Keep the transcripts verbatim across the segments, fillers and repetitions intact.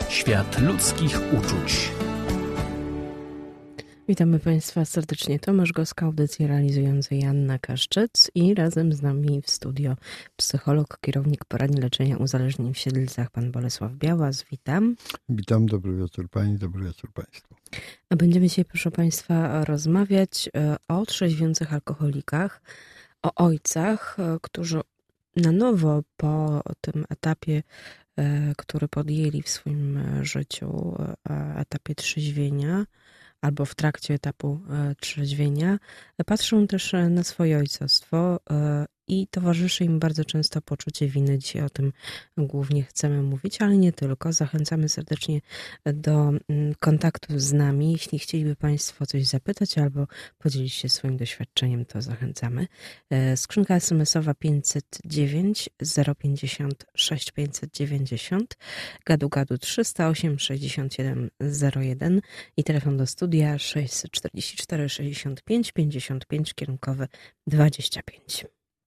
Świat ludzkich uczuć. Witamy Państwa serdecznie. Tomasz Goska, audycję realizująca Joanna Kaszczyc i razem z nami w studio psycholog, kierownik poradni leczenia uzależnień w Siedlcach, pan Bolesław Białas. Witam. Witam, dobry wieczór Pani, dobry wieczór Państwu. A będziemy dzisiaj, proszę Państwa, rozmawiać o trzeźwiących alkoholikach, o ojcach, którzy na nowo po tym etapie, który podjęli w swoim życiu, etapie trzeźwienia, albo w trakcie etapu trzeźwienia, patrzą też na swoje ojcostwo i towarzyszy im bardzo często poczucie winy. Dzisiaj o tym głównie chcemy mówić, ale nie tylko. Zachęcamy serdecznie do kontaktu z nami. Jeśli chcieliby Państwo coś zapytać albo podzielić się swoim doświadczeniem, to zachęcamy. Skrzynka es em esowa pięćset dziewięć zero pięćdziesiąt sześć pięćset dziewięćdziesiąt, gadu gadu trzysta osiem sześćdziesiąt siedem zero jeden i telefon do studia sześćset czterdzieści cztery sześćdziesiąt pięć pięćdziesiąt pięć, kierunkowy dwadzieścia pięć.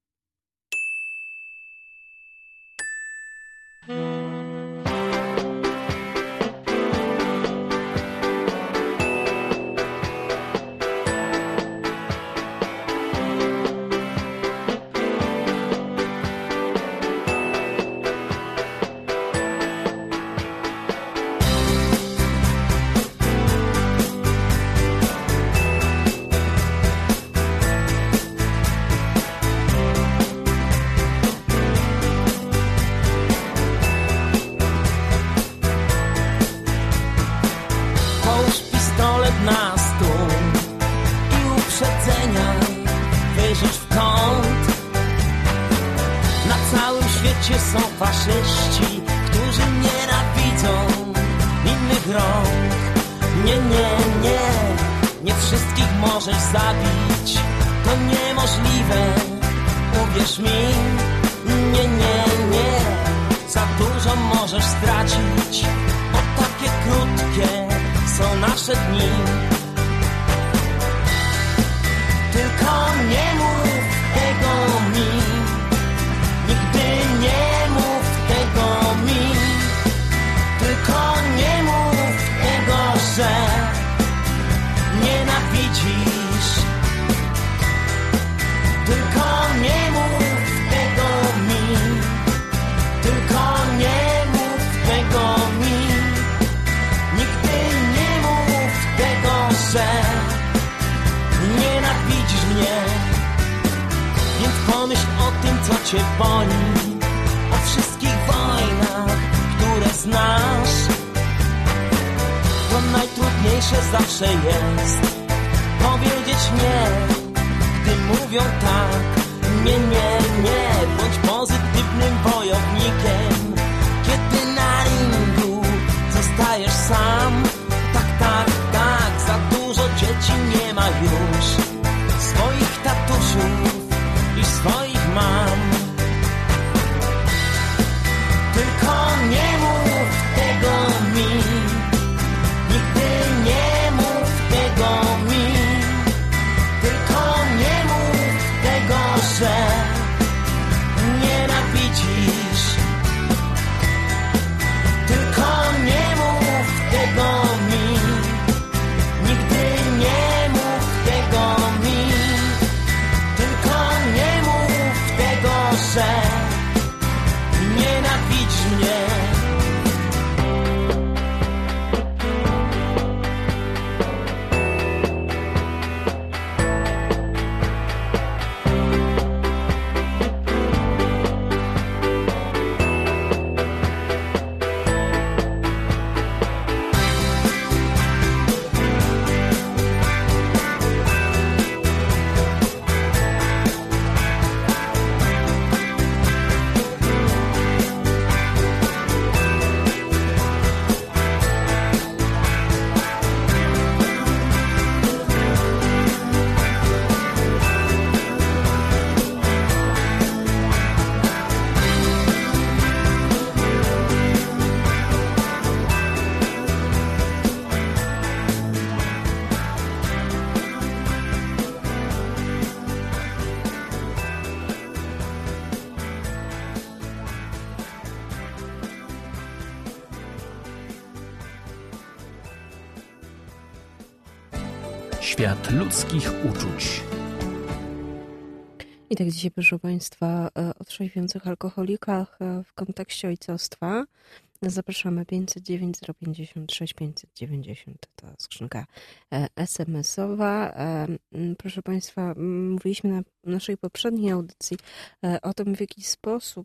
Na stół i uprzedzenia wyrzuć w kąt. Na całym świecie są faszyści, którzy nienawidzą innych rąk. Nie, nie, nie, nie wszystkich możesz zabić, to niemożliwe, uwierz mi. Nie, nie, nie, za dużo możesz stracić, o takie krótkie są nasze dni. Tylko nie mów tego mi, nigdy nie mów tego mi. Tylko nie mów tego, że nienawidzisz. Tylko nie mów tego mi, tylko nie mów tego mi. Nigdy nie mów tego, że nienawidzisz mnie. Więc pomyśl o tym, co cię boli, o wszystkich wojnach, które znasz. To najtrudniejsze zawsze jest powiedzieć nie, gdy mówią tak. Nie, nie, nie, bądź pozytywnym wojownikiem, kiedy na ringu zostajesz sam. Tak, tak, tak, za dużo dzieci nie ma już swoich tatusiów i swoich mam. Tylko nie mów tego mi, nigdy nie mów tego mi. Tylko nie mów tego, że nienawidzisz. Świat ludzkich uczuć. I tak dzisiaj, proszę Państwa, o trzeźwiących alkoholikach w kontekście ojcostwa. Zapraszamy pięćset dziewięć zero pięćdziesiąt sześć pięćset dziewięćdziesiąt, to skrzynka es em esowa. Proszę Państwa, mówiliśmy na naszej poprzedniej audycji o tym, w jaki sposób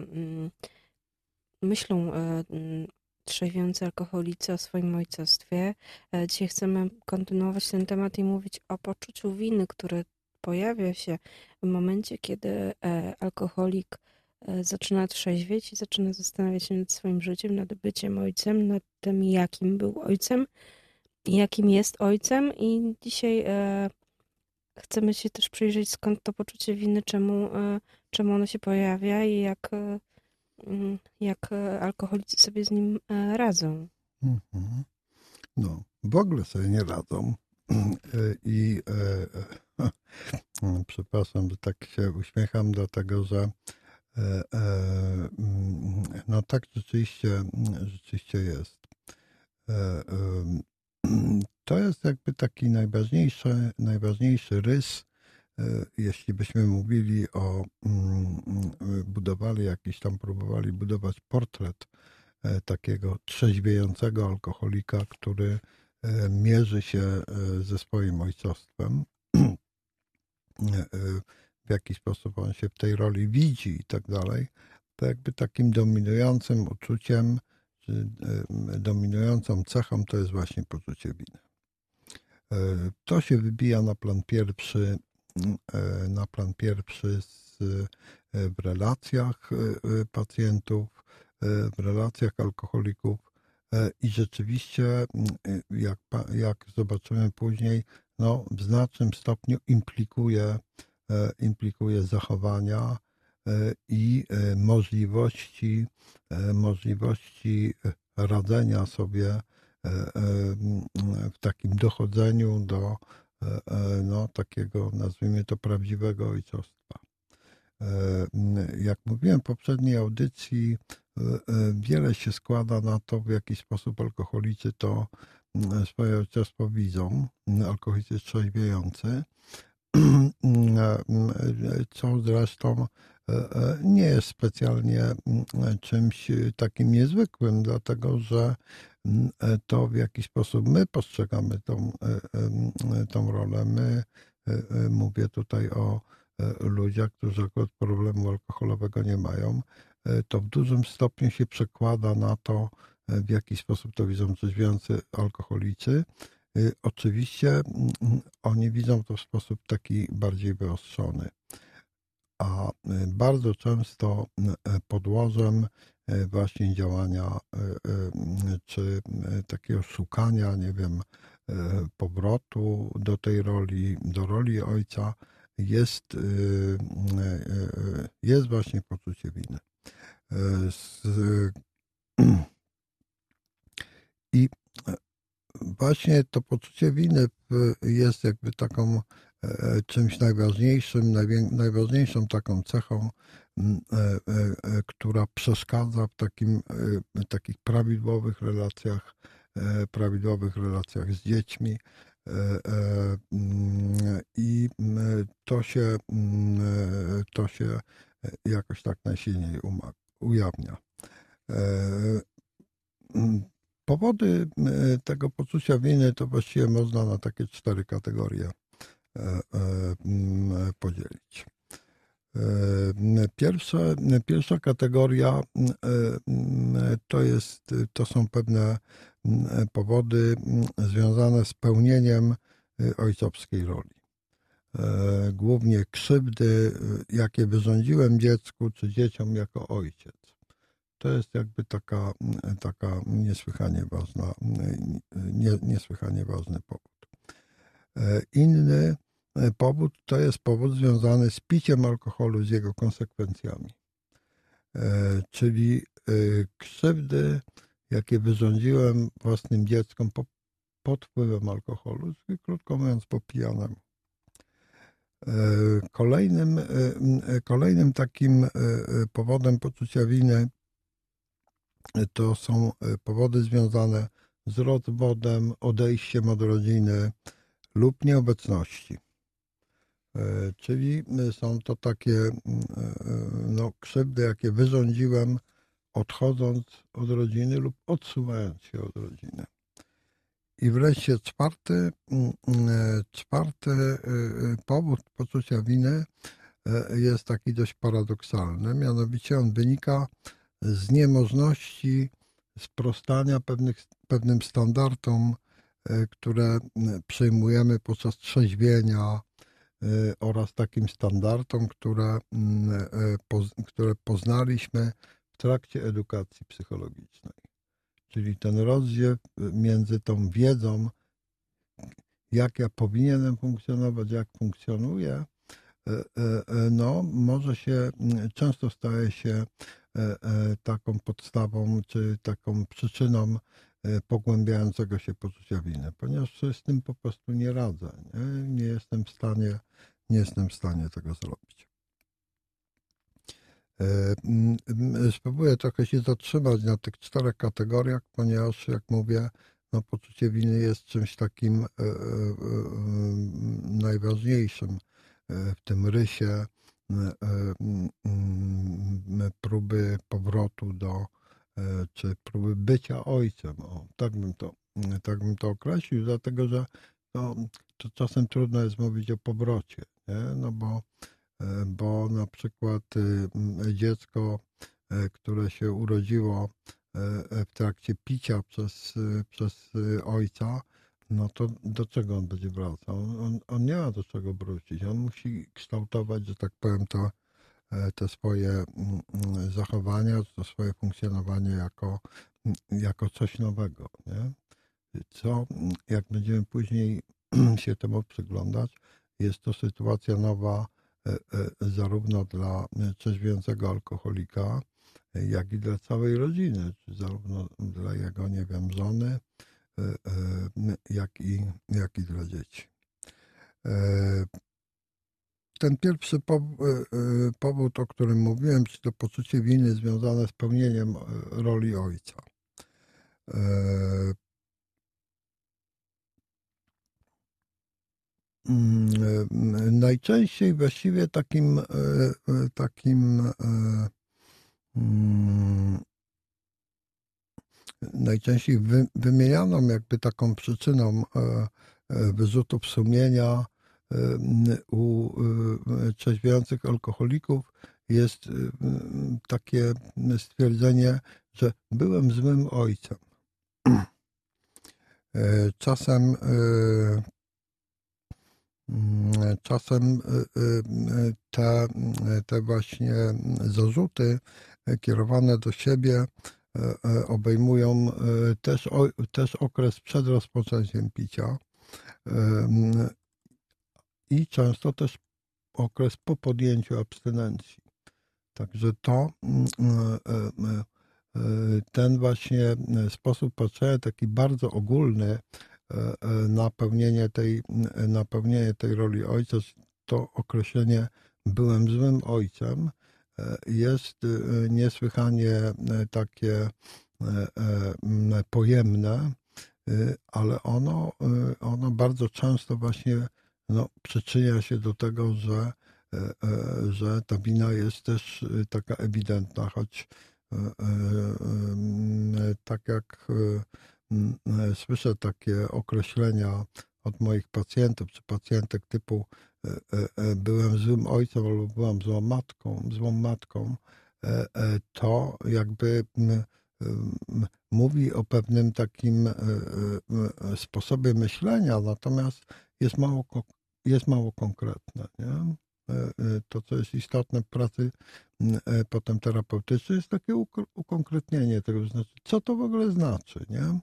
myślą trzeźwiący alkoholicy o swoim ojcostwie. Dzisiaj chcemy kontynuować ten temat i mówić o poczuciu winy, które pojawia się w momencie, kiedy alkoholik zaczyna trzeźwieć i zaczyna zastanawiać się nad swoim życiem, nad byciem ojcem, nad tym, jakim był ojcem, jakim jest ojcem. I dzisiaj e, chcemy się też przyjrzeć, skąd to poczucie winy, czemu, e, czemu ono się pojawia i jak, e, jak alkoholicy sobie z nim e, radzą. Mhm. No, w ogóle sobie nie radzą. I e, e, przepraszam, że tak się uśmiecham, dlatego że no tak rzeczywiście, rzeczywiście jest. To jest jakby taki najważniejszy, najważniejszy rys, jeśli byśmy mówili o, budowali jakiś tam, próbowali budować portret takiego trzeźwiejącego alkoholika, który mierzy się ze swoim ojcostwem, w jaki sposób on się w tej roli widzi i tak dalej, to jakby takim dominującym uczuciem, czy dominującą cechą to jest właśnie poczucie winy. To się wybija na plan pierwszy, na plan pierwszy z, w relacjach pacjentów, w relacjach alkoholików i rzeczywiście, jak, jak zobaczymy później, no, w znacznym stopniu implikuje implikuje zachowania i możliwości, możliwości radzenia sobie w takim dochodzeniu do no, takiego, nazwijmy to, prawdziwego ojcostwa. Jak mówiłem w poprzedniej audycji, wiele się składa na to, w jaki sposób alkoholicy to swoje ojcostwo widzą, alkoholicy trzeźwiejący, co zresztą nie jest specjalnie czymś takim niezwykłym, dlatego że to, w jaki sposób my postrzegamy tą, tą rolę. My, mówię tutaj o ludziach, którzy akurat problemu alkoholowego nie mają, to w dużym stopniu się przekłada na to, w jaki sposób to widzą trzeźwiejący alkoholicy. Oczywiście oni widzą to w sposób taki bardziej wyostrzony, a bardzo często podłożem właśnie działania czy takiego szukania, nie wiem, powrotu do tej roli, do roli ojca jest, jest właśnie poczucie winy. I właśnie to poczucie winy jest jakby taką czymś najważniejszym, najważniejszą taką cechą, która przeszkadza w takim, takich prawidłowych relacjach, prawidłowych relacjach z dziećmi. I to się, to się jakoś tak najsilniej ujawnia. Powody tego poczucia winy to właściwie można na takie cztery kategorie podzielić. Pierwsza, pierwsza kategoria to jest, to są pewne powody związane z pełnieniem ojcowskiej roli. Głównie krzywdy, jakie wyrządziłem dziecku czy dzieciom jako ojciec. To jest jakby taka, taka niesłychanie ważna, nie, niesłychanie ważny powód. Inny powód to jest powód związany z piciem alkoholu, z jego konsekwencjami. Czyli krzywdy, jakie wyrządziłem własnym dzieckom pod wpływem alkoholu, czyli krótko mówiąc po pijanemu. Kolejnym, kolejnym takim powodem poczucia winy to są powody związane z rozwodem, odejściem od rodziny, lub nieobecności. Czyli są to takie no, krzywdy, jakie wyrządziłem odchodząc od rodziny lub odsuwając się od rodziny. I wreszcie czwarty, czwarty powód poczucia winy jest taki dość paradoksalny, mianowicie on wynika z niemożności sprostania pewnych, pewnym standardom, które przyjmujemy podczas trzeźwienia oraz takim standardom, które, które poznaliśmy w trakcie edukacji psychologicznej. Czyli ten rozziew między tą wiedzą, jak ja powinienem funkcjonować, jak funkcjonuję, no, może się, często staje się taką podstawą, czy taką przyczyną pogłębiającego się poczucia winy, ponieważ z tym po prostu nie radzę. Nie, nie jestem w stanie, nie jestem w stanie tego zrobić. Spróbuję trochę się zatrzymać na tych czterech kategoriach, ponieważ, jak mówię, no, poczucie winy jest czymś takim najważniejszym w tym rysie próby powrotu do, czy próby bycia ojcem. O, tak bym to, tak bym to określił, dlatego że to, to czasem trudno jest mówić o powrocie, nie? No bo, bo na przykład dziecko, które się urodziło w trakcie picia przez, przez ojca, no to do czego on będzie wracał? On, on nie ma do czego wrócić. On musi kształtować, że tak powiem, to, te swoje zachowania, to swoje funkcjonowanie jako, jako coś nowego. Nie? Co, jak będziemy później się temu przyglądać, jest to sytuacja nowa zarówno dla trzeźwiącego alkoholika, jak i dla całej rodziny, czy zarówno dla jego, nie wiem, żony, jak i, jak i dla dzieci. Ten pierwszy powód, o którym mówiłem, czyli to poczucie winy związane z pełnieniem roli ojca. Najczęściej właściwie takim, takim najczęściej wy, wymienianą jakby taką przyczyną wyrzutów sumienia u trzeźwiących alkoholików jest takie stwierdzenie, że byłem złym ojcem. Czasem czasem te, te właśnie zarzuty kierowane do siebie obejmują też, też okres przed rozpoczęciem picia i często też okres po podjęciu abstynencji. Także to ten właśnie sposób patrzenia, taki bardzo ogólny na pełnienie tej, na pełnienie tej roli ojca, to określenie byłem złym ojcem, jest niesłychanie takie pojemne, ale ono, ono bardzo często właśnie no, przyczynia się do tego, że, że ta wina jest też taka ewidentna, choć tak jak słyszę takie określenia od moich pacjentów czy pacjentek typu byłem złym ojcem albo byłam złą matką, złą matką, to jakby mówi o pewnym takim sposobie myślenia, natomiast jest mało, jest mało konkretne. Nie? To, co jest istotne w pracy potem terapeutycznej, jest takie ukonkretnienie tego, znaczy, co to w ogóle znaczy, nie?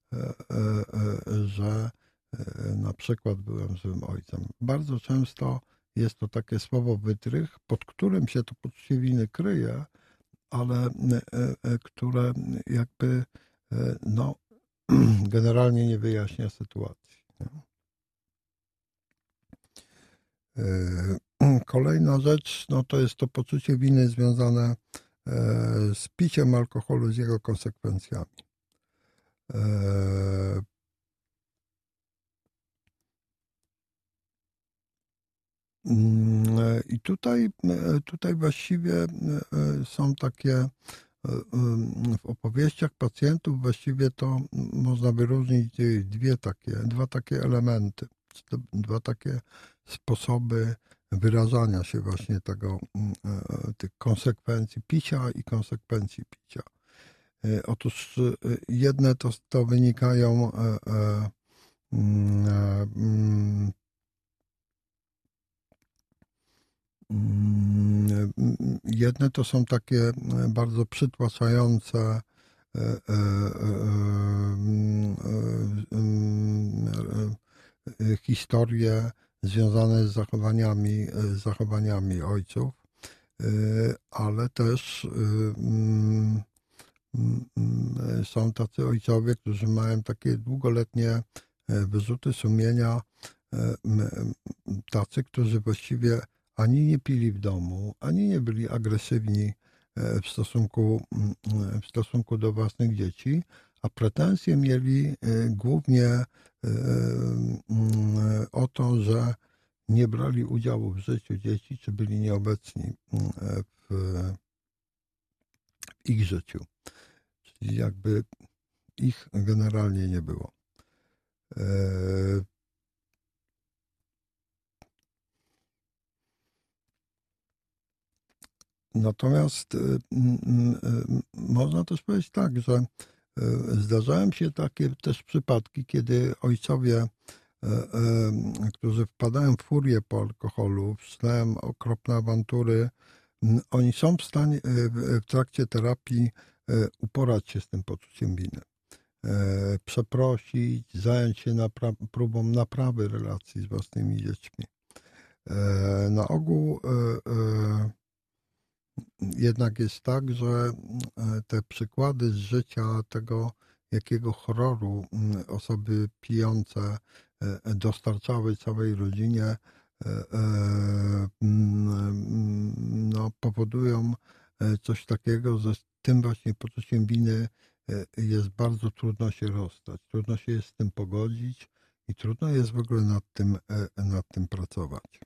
Że na przykład byłem złym ojcem. Bardzo często jest to takie słowo wytrych, pod którym się to poczucie winy kryje, ale które jakby no, generalnie nie wyjaśnia sytuacji. Nie? Kolejna rzecz, no to jest to poczucie winy związane z piciem alkoholu, z jego konsekwencjami. tutaj, tutaj właściwie są takie, w opowieściach pacjentów właściwie to można wyróżnić dwie takie, dwa takie elementy, dwa takie sposoby wyrażania się właśnie tego, tych konsekwencji picia i konsekwencji picia. Otóż jedne to, to wynikają jedne to są takie bardzo przytłaczające historie związane z zachowaniami, z zachowaniami ojców, ale też są tacy ojcowie, którzy mają takie długoletnie wyrzuty sumienia, tacy, którzy właściwie ani nie pili w domu, ani nie byli agresywni w stosunku, w stosunku do własnych dzieci, a pretensje mieli głównie o to, że nie brali udziału w życiu dzieci, czy byli nieobecni w, w ich życiu. Czyli jakby ich generalnie nie było. Natomiast można też powiedzieć tak, że zdarzają się takie też przypadki, kiedy ojcowie, którzy wpadają w furię po alkoholu, wszczynają okropne awantury, oni są w stanie w trakcie terapii uporać się z tym poczuciem winy, przeprosić, zająć się napra- próbą naprawy relacji z własnymi dziećmi. Na ogół jednak jest tak, że te przykłady z życia tego, jakiego horroru osoby pijące dostarczały całej rodzinie, no, powodują coś takiego, że z tym właśnie poczuciem winy jest bardzo trudno się rozstać, trudno się jest z tym pogodzić i trudno jest w ogóle nad tym, nad tym pracować.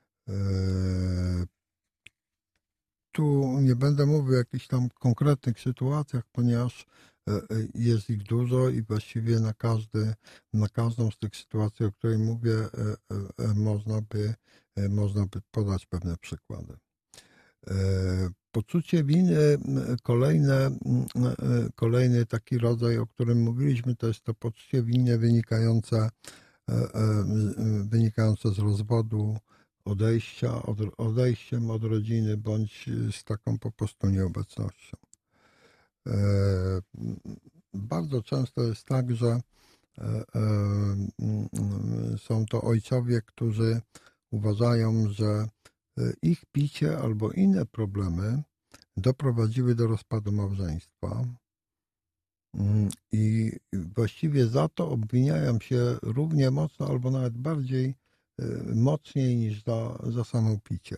Tu nie będę mówił o jakichś tam konkretnych sytuacjach, ponieważ jest ich dużo i właściwie na, każdy, na każdą z tych sytuacji, o której mówię, można by, można by podać pewne przykłady. Poczucie winy, kolejne, kolejny taki rodzaj, o którym mówiliśmy, to jest to poczucie winy wynikające, wynikające z rozwodu, odejścia, od, odejściem od rodziny, bądź z taką po prostu nieobecnością. Bardzo często jest tak, że są to ojcowie, którzy uważają, że ich picie albo inne problemy doprowadziły do rozpadu małżeństwa i właściwie za to obwiniają się równie mocno albo nawet bardziej mocniej niż za, za samo picie.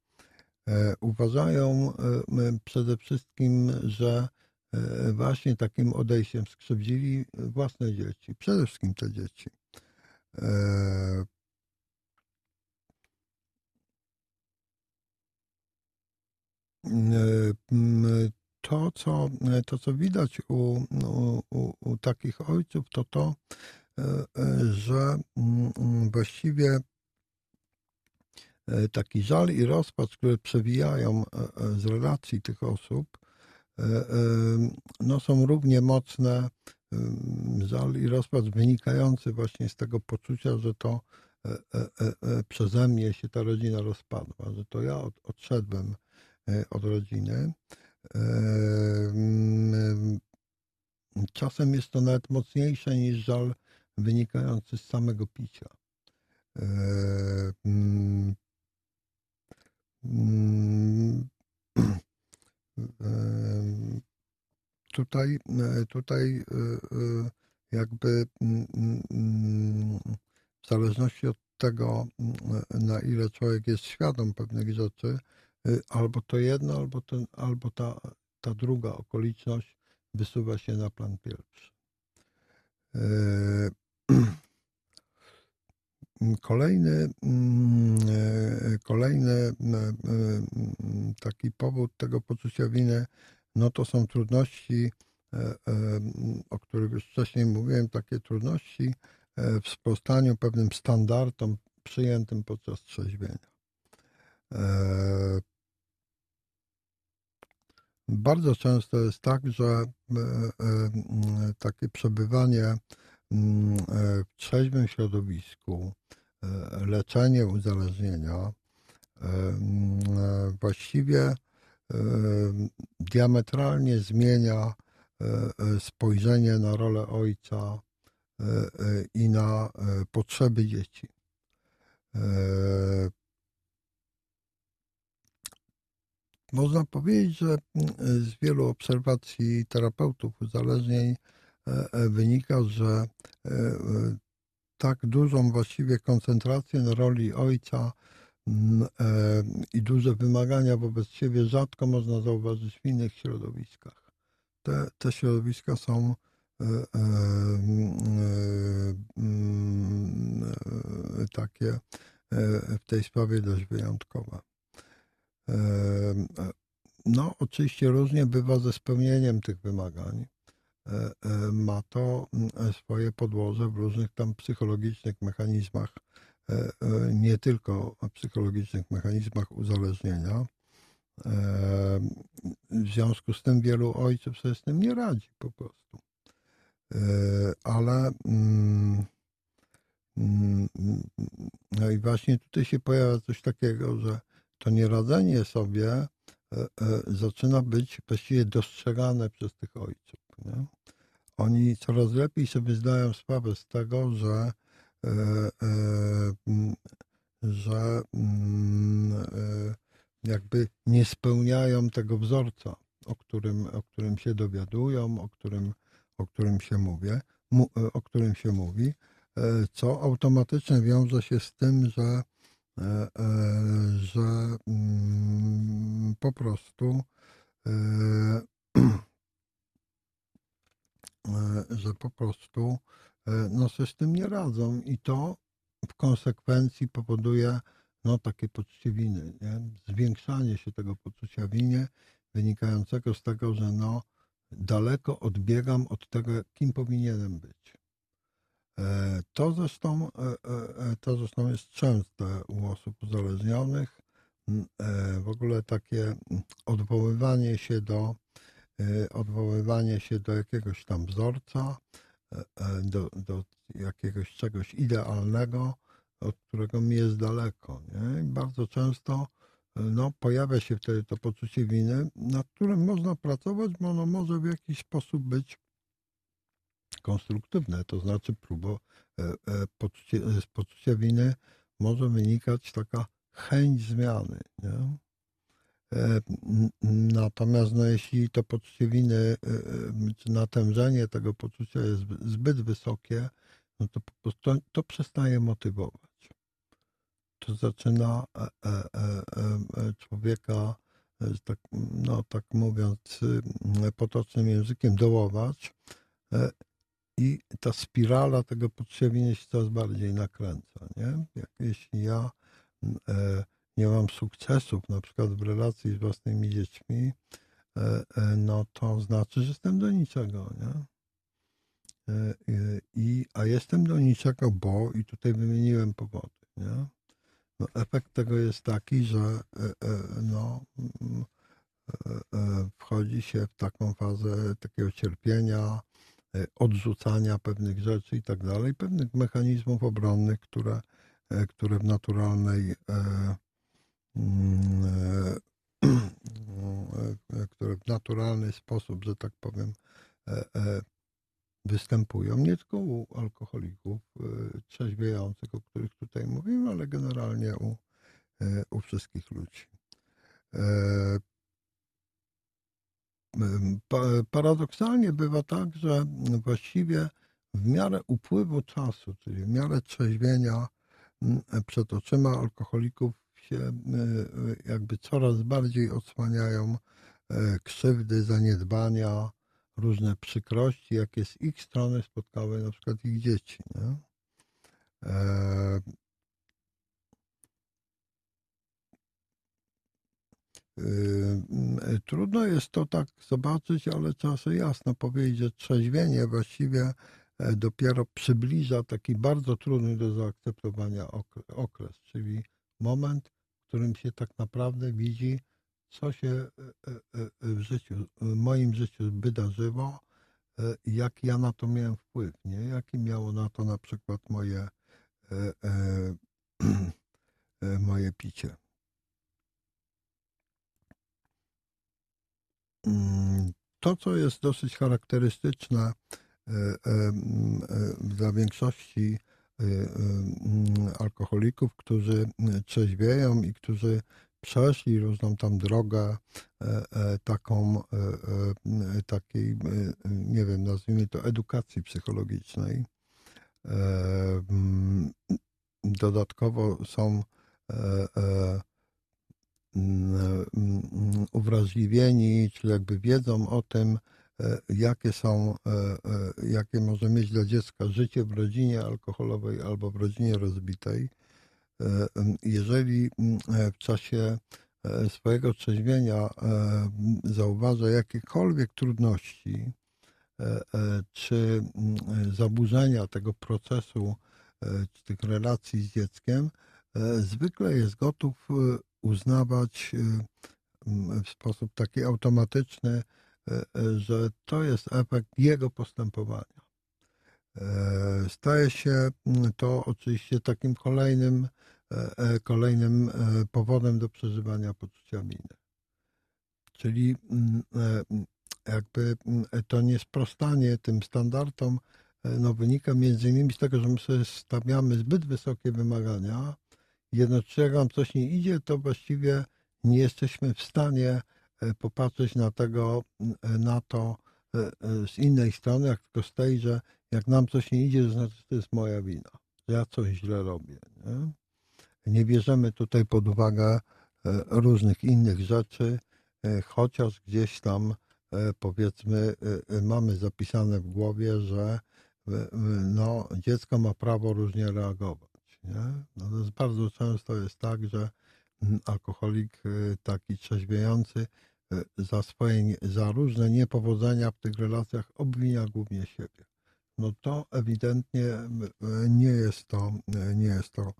Uważają przede wszystkim, że właśnie takim odejściem skrzywdzili własne dzieci, przede wszystkim te dzieci. To, co, to, co widać u, u, u takich ojców, to to, że właściwie taki żal i rozpacz, które przewijają z relacji tych osób, no są równie mocne, żal i rozpacz wynikający właśnie z tego poczucia, że to przeze mnie się ta rodzina rozpadła, że to ja odszedłem od rodziny. Czasem jest to nawet mocniejsze niż żal wynikający z samego picia. Tutaj, tutaj jakby w zależności od tego, na ile człowiek jest świadom pewnych rzeczy, albo to jedno, albo, ten, albo ta, ta druga okoliczność wysuwa się na plan pierwszy. Kolejny, Kolejny taki powód tego poczucia winy, no to są trudności, o których już wcześniej mówiłem, takie trudności w sprostaniu pewnym standardom przyjętym podczas trzeźwienia. Bardzo często jest tak, że takie przebywanie w trzeźwym środowisku, leczenie uzależnienia właściwie diametralnie zmienia spojrzenie na rolę ojca i na potrzeby dzieci. Można powiedzieć, że z wielu obserwacji terapeutów uzależnień wynika, że tak dużą właściwie koncentrację na roli ojca i duże wymagania wobec siebie rzadko można zauważyć w innych środowiskach. Te, te środowiska są takie w tej sprawie dość wyjątkowe. No, oczywiście różnie bywa ze spełnieniem tych wymagań. Ma to swoje podłoże w różnych tam psychologicznych mechanizmach, nie tylko psychologicznych mechanizmach uzależnienia. W związku z tym wielu ojców sobie z tym nie radzi po prostu. Ale no i właśnie tutaj się pojawia coś takiego, że to nieradzenie sobie zaczyna być właściwie dostrzegane przez tych ojców. Nie? Oni coraz lepiej sobie zdają sprawę z tego, że, że jakby nie spełniają tego wzorca, o którym, o którym się dowiadują, o którym, o którym się mówię, o którym się mówi, co automatycznie wiąże się z tym, że że po prostu że po prostu no, sobie z tym nie radzą i to w konsekwencji powoduje no, takie poczucie winy, nie? Zwiększanie się tego poczucia winy wynikającego z tego, że no, daleko odbiegam od tego, kim powinienem być. To zresztą, to zresztą jest częste u osób uzależnionych. W ogóle takie odwoływanie się do, odwoływanie się do jakiegoś tam wzorca, do, do jakiegoś czegoś idealnego, od którego mi jest daleko. Nie? I bardzo często no, pojawia się wtedy to poczucie winy, nad którym można pracować, bo ono może w jakiś sposób być konstruktywne, to znaczy próbo, poczucie, z poczucia winy może wynikać taka chęć zmiany. Nie? Natomiast no, jeśli to poczucie winy, czy natężenie tego poczucia jest zbyt wysokie, no to po prostu to, to przestaje motywować. To zaczyna człowieka, tak, no, tak mówiąc potocznym językiem, dołować. I ta spirala tego poczucia winy się coraz bardziej nakręca. Nie? Jak jeśli ja e, nie mam sukcesów, na przykład w relacji z własnymi dziećmi, e, e, no to znaczy, że jestem do niczego. Nie? E, i, a jestem do niczego, bo, i tutaj wymieniłem powody. Nie? No, efekt tego jest taki, że e, e, no, e, e, wchodzi się w taką fazę takiego cierpienia, odrzucania pewnych rzeczy i tak dalej, pewnych mechanizmów obronnych, które, które w naturalnej które w naturalny sposób, że tak powiem, występują nie tylko u alkoholików trzeźwiejących, o których tutaj mówimy, ale generalnie u, u wszystkich ludzi. Paradoksalnie bywa tak, że właściwie w miarę upływu czasu, czyli w miarę trzeźwienia przed oczyma alkoholików się jakby coraz bardziej odsłaniają krzywdy, zaniedbania, różne przykrości, jakie z ich strony spotkały na przykład ich dzieci. Nie? Trudno jest to tak zobaczyć, ale trzeba sobie jasno powiedzieć, że trzeźwienie właściwie dopiero przybliża taki bardzo trudny do zaakceptowania okres, czyli moment, w którym się tak naprawdę widzi, co się w życiu, w moim życiu wydarzyło, jaki ja na to miałem wpływ, nie? Jaki miało na to na przykład moje, moje picie. To, co jest dosyć charakterystyczne dla większości alkoholików, którzy trzeźwieją i którzy przeszli różną tam drogę taką, takiej, nie wiem, nazwijmy to edukacji psychologicznej. Dodatkowo są uwrażliwieni, czyli jakby wiedzą o tym, jakie są, jakie może mieć dla dziecka życie w rodzinie alkoholowej albo w rodzinie rozbitej. Jeżeli w czasie swojego trzeźwienia zauważa jakiekolwiek trudności czy zaburzenia tego procesu, czy tych relacji z dzieckiem, zwykle jest gotów uznawać w sposób taki automatyczny, że to jest efekt jego postępowania. Staje się to oczywiście takim kolejnym, kolejnym powodem do przeżywania poczucia winy. Czyli jakby to niesprostanie tym standardom no, wynika między innymi z tego, że my sobie stawiamy zbyt wysokie wymagania. Jednocześnie jak nam coś nie idzie, to właściwie nie jesteśmy w stanie popatrzeć na tego, na to z innej strony, jak tylko z tej, że jak nam coś nie idzie, to znaczy, że to jest moja wina, że ja coś źle robię. Nie, nie bierzemy tutaj pod uwagę różnych innych rzeczy, chociaż gdzieś tam powiedzmy mamy zapisane w głowie, że no, dziecko ma prawo różnie reagować. Nie? No to jest bardzo często jest tak, że alkoholik taki trzeźwiejący za swoje, za różne niepowodzenia w tych relacjach obwinia głównie siebie. No to ewidentnie nie jest to, nie jest to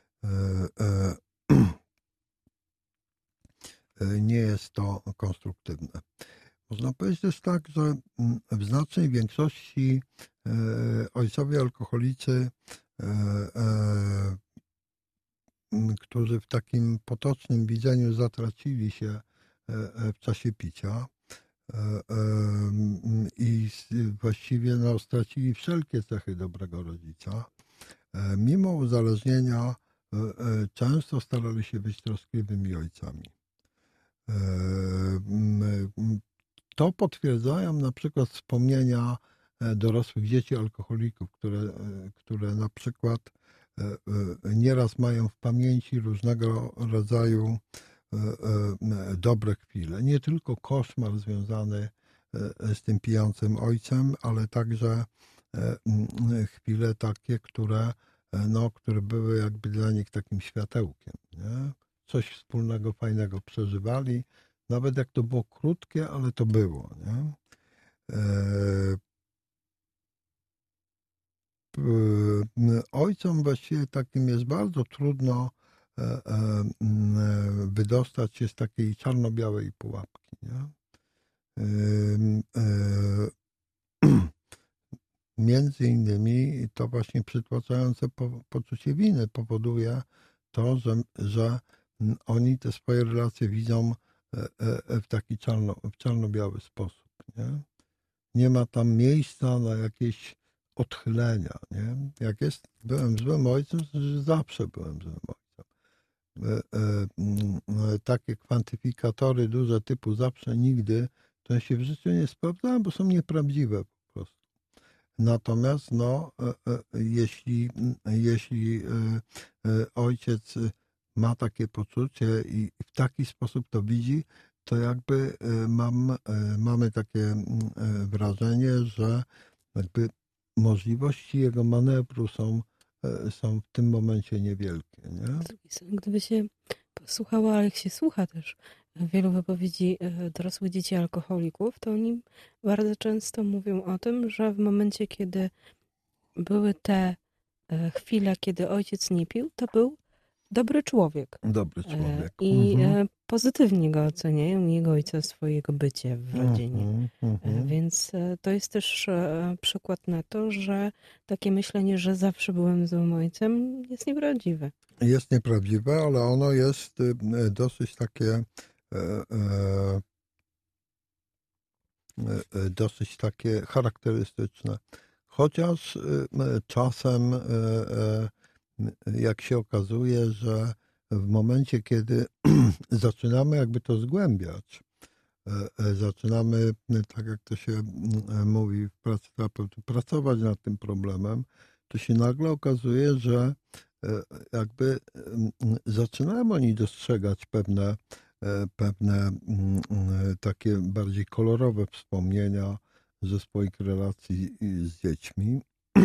nie jest to konstruktywne. Można powiedzieć też tak, że w znacznej większości ojcowie alkoholicy, którzy w takim potocznym widzeniu zatracili się w czasie picia i właściwie no, stracili wszelkie cechy dobrego rodzica, mimo uzależnienia często starali się być troskliwymi ojcami. To potwierdzają na przykład wspomnienia dorosłych dzieci alkoholików, które, które na przykład nieraz mają w pamięci różnego rodzaju dobre chwile. Nie tylko koszmar związany z tym pijącym ojcem, ale także chwile takie, które, no, które były jakby dla nich takim światełkiem. Nie? Coś wspólnego, fajnego przeżywali, nawet jak to było krótkie, ale to było. Nie? Ojcom właściwie takim jest bardzo trudno wydostać się z takiej czarno-białej pułapki. Nie? Między innymi to właśnie przytłaczające poczucie winy powoduje to, że, że oni te swoje relacje widzą w taki czarno, w czarno-biały sposób. Nie? Nie ma tam miejsca na jakieś odchylenia. Nie? Jak jest, byłem złym ojcem, to znaczy, że zawsze byłem złym ojcem. Takie kwantyfikatory duże typu zawsze, nigdy, to się w życiu nie sprawdzają, bo są nieprawdziwe po prostu. Natomiast no, jeśli, jeśli ojciec ma takie poczucie i w taki sposób to widzi, to jakby mam, mamy takie wrażenie, że jakby możliwości jego manewru są, są w tym momencie niewielkie. Nie? Gdyby się posłuchała, ale jak się słucha też wielu wypowiedzi e, dorosłych dzieci alkoholików, to oni bardzo często mówią o tym, że w momencie, kiedy były te e, chwile, kiedy ojciec nie pił, to był dobry człowiek. Dobry E, człowiek. I Mhm. e, pozytywnie go oceniają, jego ojcostwo, jego bycie w rodzinie. Mhm, E, mhm. Więc e, to jest też e, przykład na to, że takie myślenie, że zawsze byłem złym ojcem, jest nieprawdziwe. Jest nieprawdziwe, ale ono jest y, y, dosyć takie e, e, e, e, dosyć takie charakterystyczne. Chociaż y, y, czasem, y, y, jak się okazuje, że w momencie, kiedy zaczynamy jakby to zgłębiać, e, e, zaczynamy, y, tak jak to się y, mówi w pracy terapeuty, pracować nad tym problemem, to się nagle okazuje, że e, jakby mm, zaczynają oni dostrzegać pewne, e, pewne mm, mm, takie bardziej kolorowe wspomnienia ze swoich relacji i- z dziećmi.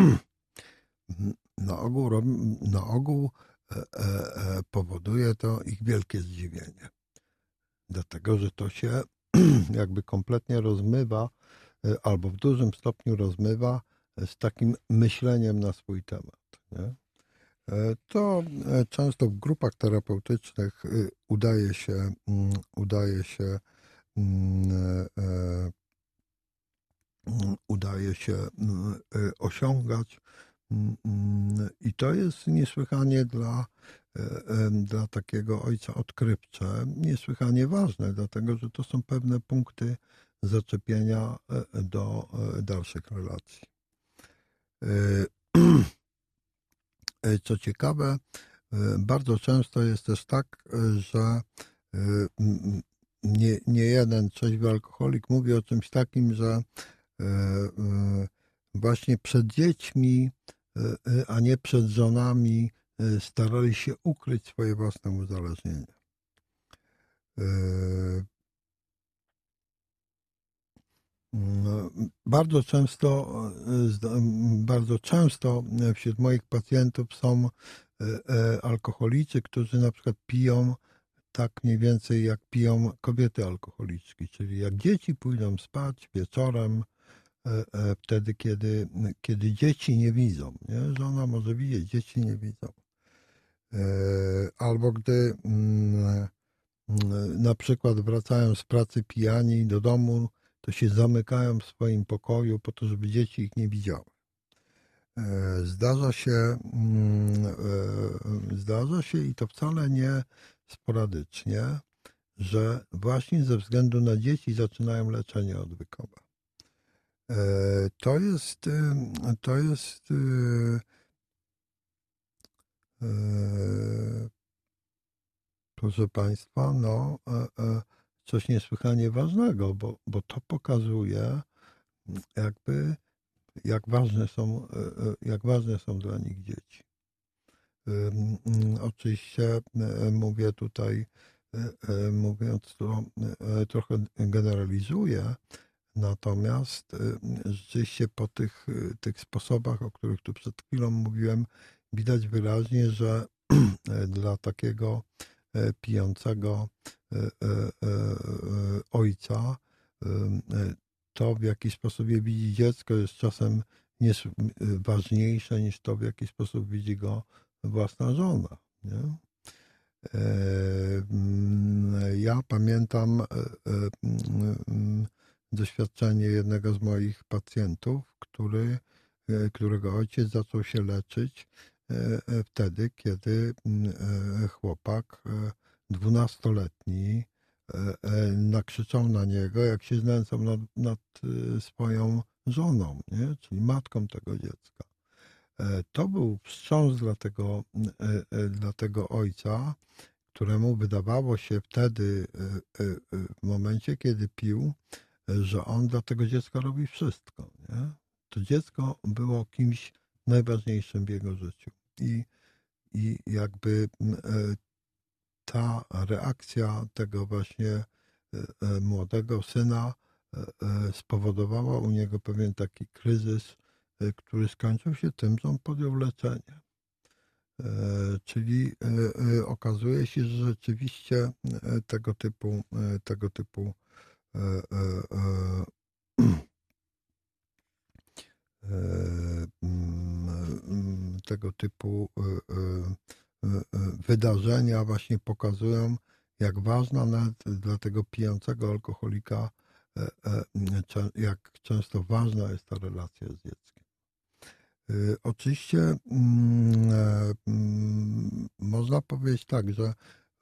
Na ogół, rob- na ogół e, e, e, powoduje to ich wielkie zdziwienie. Dlatego, że to się jakby kompletnie rozmywa, e, albo w dużym stopniu rozmywa e, z takim myśleniem na swój temat. Nie? E, To e, często w grupach terapeutycznych y, udaje się, mm, udaje się, mm, e, e, mm, udaje się mm, e, osiągać. Mm, mm, I to jest niesłychanie dla, e, e, dla takiego ojca odkrywcze, niesłychanie ważne, dlatego że to są pewne punkty zaczepienia e, do e, dalszych relacji. E, E, Co ciekawe, e, bardzo często jest też tak, e, że e, m, nie, nie jeden trzeźwy alkoholik mówi o czymś takim, że e, e, właśnie przed dziećmi, e, e, a nie przed żonami e, starali się ukryć swoje własne uzależnienie. E, No, Bardzo często, e, zda- m, bardzo często wśród moich pacjentów są e, e, alkoholicy, którzy na przykład piją tak mniej więcej jak piją kobiety alkoholiczki, czyli jak dzieci pójdą spać wieczorem, e, e, wtedy kiedy, kiedy dzieci nie widzą, nie? Żona może widzieć, dzieci nie widzą. E, Albo gdy mm, mm, na przykład wracają z pracy pijani do domu, to się zamykają w swoim pokoju po to, żeby dzieci ich nie widziały. E, Zdarza się, mm, e, zdarza się i to wcale nie sporadycznie, że właśnie ze względu na dzieci zaczynają leczenie odwykowe. E, To jest, y, to jest y, y, proszę Państwa, no, e, e, coś niesłychanie ważnego, bo, bo to pokazuje jakby jak ważne są, e, e, jak ważne są dla nich dzieci. Ym, mm, Oczywiście e, mówię tutaj, e, e, mówiąc to, e, trochę generalizuję, natomiast e, rzeczywiście po tych, e, tych sposobach, o których tu przed chwilą mówiłem, widać wyraźnie, że e, dla takiego e, pijącego e, e, e, e, ojca ym, e, to, w jaki sposób je widzi dziecko, jest czasem nies- ważniejsze niż to, w jaki sposób widzi go własna żona. Nie? E, mm, Ja pamiętam e, e, mm, doświadczenie jednego z moich pacjentów, który, e, którego ojciec zaczął się leczyć e, e, wtedy, kiedy mm, e, chłopak e, dwunastoletni e, e, nakrzyczał na niego, jak się znęcał nad, nad e, swoją żoną, nie? Czyli matką tego dziecka. E, To był wstrząs dla tego, e, e, dla tego ojca, któremu wydawało się wtedy, e, e, e, w momencie, kiedy pił, e, że on dla tego dziecka robi wszystko. Nie? To dziecko było kimś najważniejszym w jego życiu. I, i jakby m, e, ta reakcja tego właśnie e, e, młodego syna e, e, spowodowała u niego pewien taki kryzys, e, który skończył się tym, że on podjął leczenie. Czyli okazuje się, że rzeczywiście tego typu, tego typu tego typu wydarzenia właśnie pokazują, jak ważna nawet dla tego pijącego alkoholika, jak często ważna jest ta relacja z dzieckiem. Oczywiście można powiedzieć tak, że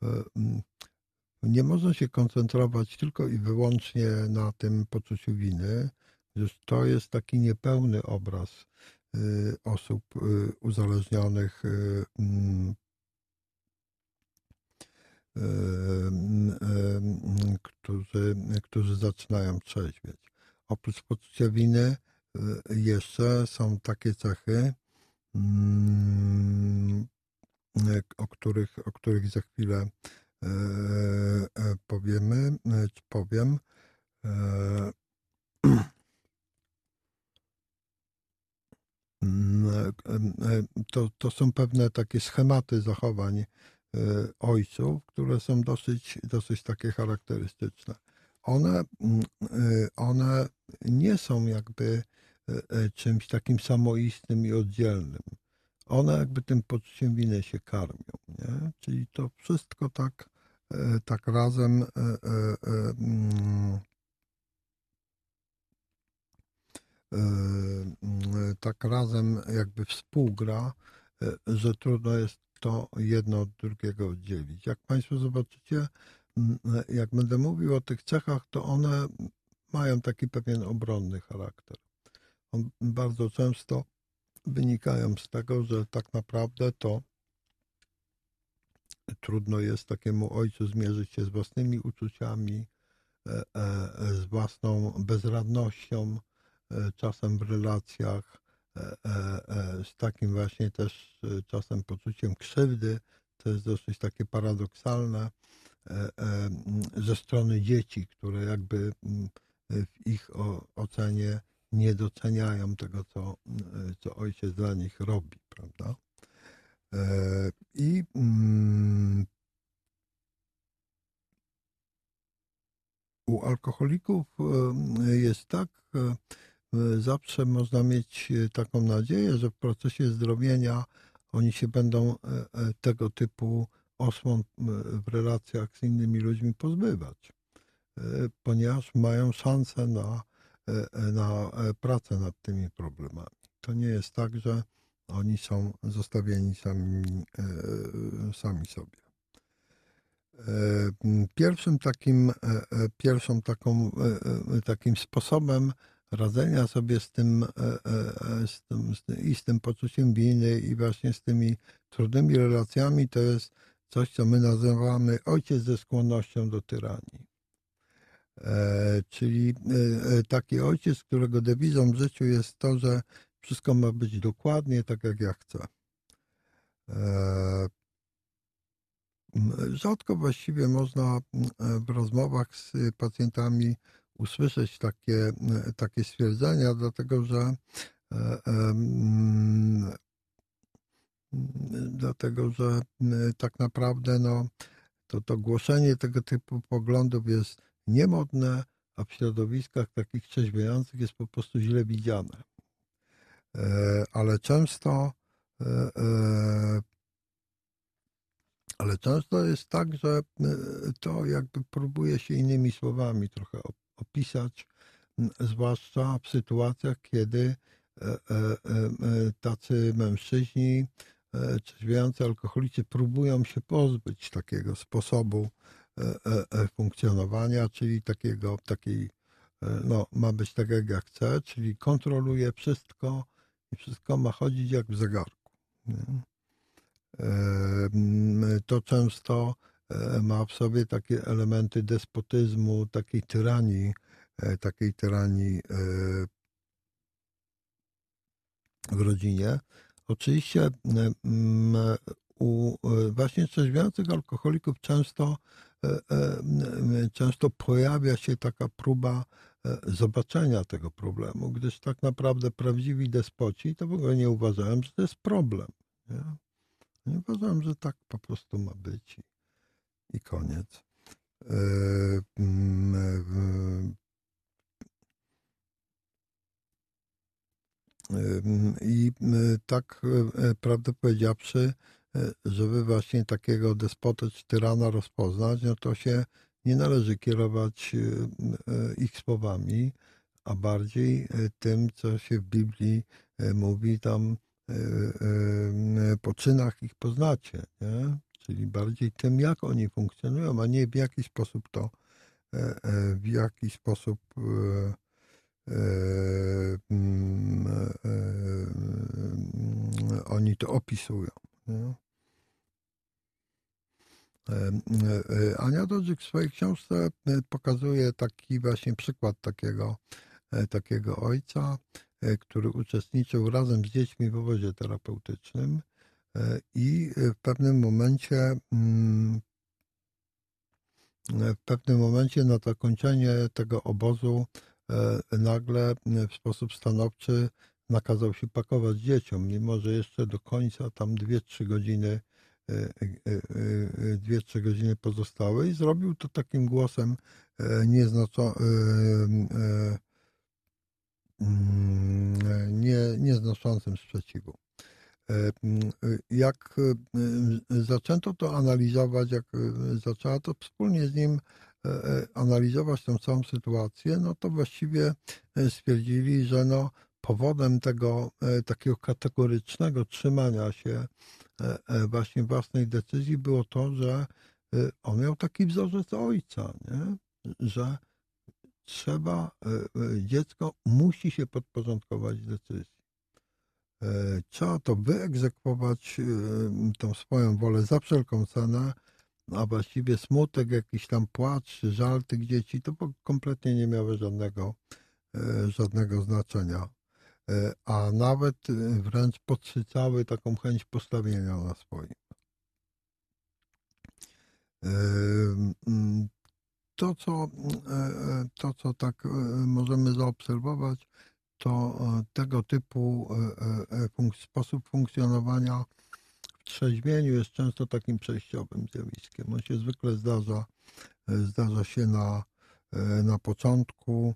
nie można się koncentrować tylko i wyłącznie na tym poczuciu winy, gdyż to jest taki niepełny obraz osób uzależnionych, którzy, którzy zaczynają trzeźwieć. Oprócz poczucia winy jeszcze są takie cechy, o których, o których za chwilę powiemy, czy powiem. To, to są pewne takie schematy zachowań ojców, które są dosyć, dosyć takie charakterystyczne. One, one nie są jakby czymś takim samoistnym i oddzielnym. One jakby tym poczuciem winy się karmią, nie? Czyli to wszystko tak, tak razem tak razem jakby współgra, że trudno jest to jedno od drugiego oddzielić. Jak Państwo zobaczycie, jak będę mówił o tych cechach, to one mają taki pewien obronny charakter. On bardzo często wynikają z tego, że tak naprawdę to trudno jest takiemu ojcu zmierzyć się z własnymi uczuciami, z własną bezradnością, czasem w relacjach, z takim właśnie też czasem poczuciem krzywdy. To jest dosyć takie paradoksalne ze strony dzieci, które jakby w ich ocenie nie doceniają tego, co, co ojciec dla nich robi, prawda? I u alkoholików jest tak, zawsze można mieć taką nadzieję, że w procesie zdrowienia oni się będą tego typu osłon w relacjach z innymi ludźmi pozbywać, ponieważ mają szansę na, na pracę nad tymi problemami. To nie jest tak, że oni są zostawieni sami, sami sobie. Pierwszym takim, pierwszą taką, takim sposobem radzenia sobie z tym, z tym, z tym, i z tym poczuciem winy, i właśnie z tymi trudnymi relacjami, to jest coś, co my nazywamy ojciec ze skłonnością do tyranii. Czyli taki ojciec, którego dewizą w życiu jest to, że wszystko ma być dokładnie tak, jak ja chcę. Rzadko właściwie można w rozmowach z pacjentami usłyszeć takie, takie stwierdzenia, dlatego że dlatego, że tak naprawdę no, to, to głoszenie tego typu poglądów jest niemodne, a w środowiskach takich trzeźwiejących jest po prostu źle widziane. Ale często ale często jest tak, że to jakby próbuje się innymi słowami trochę opisać, zwłaszcza w sytuacjach, kiedy tacy mężczyźni, trzeźwiejący alkoholicy próbują się pozbyć takiego sposobu funkcjonowania, czyli takiego, takiej, no, ma być tak, jak ja chcę, czyli kontroluje wszystko i wszystko ma chodzić jak w zegarku. Nie? To często ma w sobie takie elementy despotyzmu, takiej tyranii, takiej tyranii w rodzinie. Oczywiście u właśnie trzeźwiejących alkoholików często, często pojawia się taka próba zobaczenia tego problemu, gdyż tak naprawdę prawdziwi despoci to w ogóle nie uważają, że to jest problem. Nie? Nie uważam, że tak po prostu ma być i, i koniec. I tak prawdę powiedziawszy, żeby właśnie takiego despotę czy tyrana rozpoznać, no to się nie należy kierować ich słowami, a bardziej tym, co się w Biblii mówi, tam po czynach ich poznacie, nie? Czyli bardziej tym, jak oni funkcjonują, a nie w jaki sposób to, w jaki sposób oni to opisują. Nie? Ania Dodżyk w swojej książce pokazuje taki właśnie przykład takiego, takiego ojca, który uczestniczył razem z dziećmi w obozie terapeutycznym i w pewnym momencie w pewnym momencie na zakończenie tego obozu nagle w sposób stanowczy nakazał się pakować dzieciom, mimo że jeszcze do końca tam dwie trzy godziny dwie trzy godziny pozostały i zrobił to takim głosem nieznaczącym nie, nieznoszącym sprzeciwu. Jak zaczęto to analizować, jak zaczęła to wspólnie z nim analizować tę całą sytuację, no to właściwie stwierdzili, że no powodem tego takiego kategorycznego trzymania się właśnie własnej decyzji było to, że on miał taki wzorzec ojca, nie? Że trzeba, dziecko musi się podporządkować decyzji. Trzeba to wyegzekwować, tą swoją wolę za wszelką cenę, a właściwie smutek, jakiś tam płacz, żal tych dzieci, to kompletnie nie miało żadnego, żadnego znaczenia. A nawet wręcz podsycały taką chęć postawienia na swoim. To, co, to, co tak możemy zaobserwować, to tego typu sposób funkcjonowania w trzeźwieniu jest często takim przejściowym zjawiskiem. On się zwykle zdarza, zdarza się na, na początku,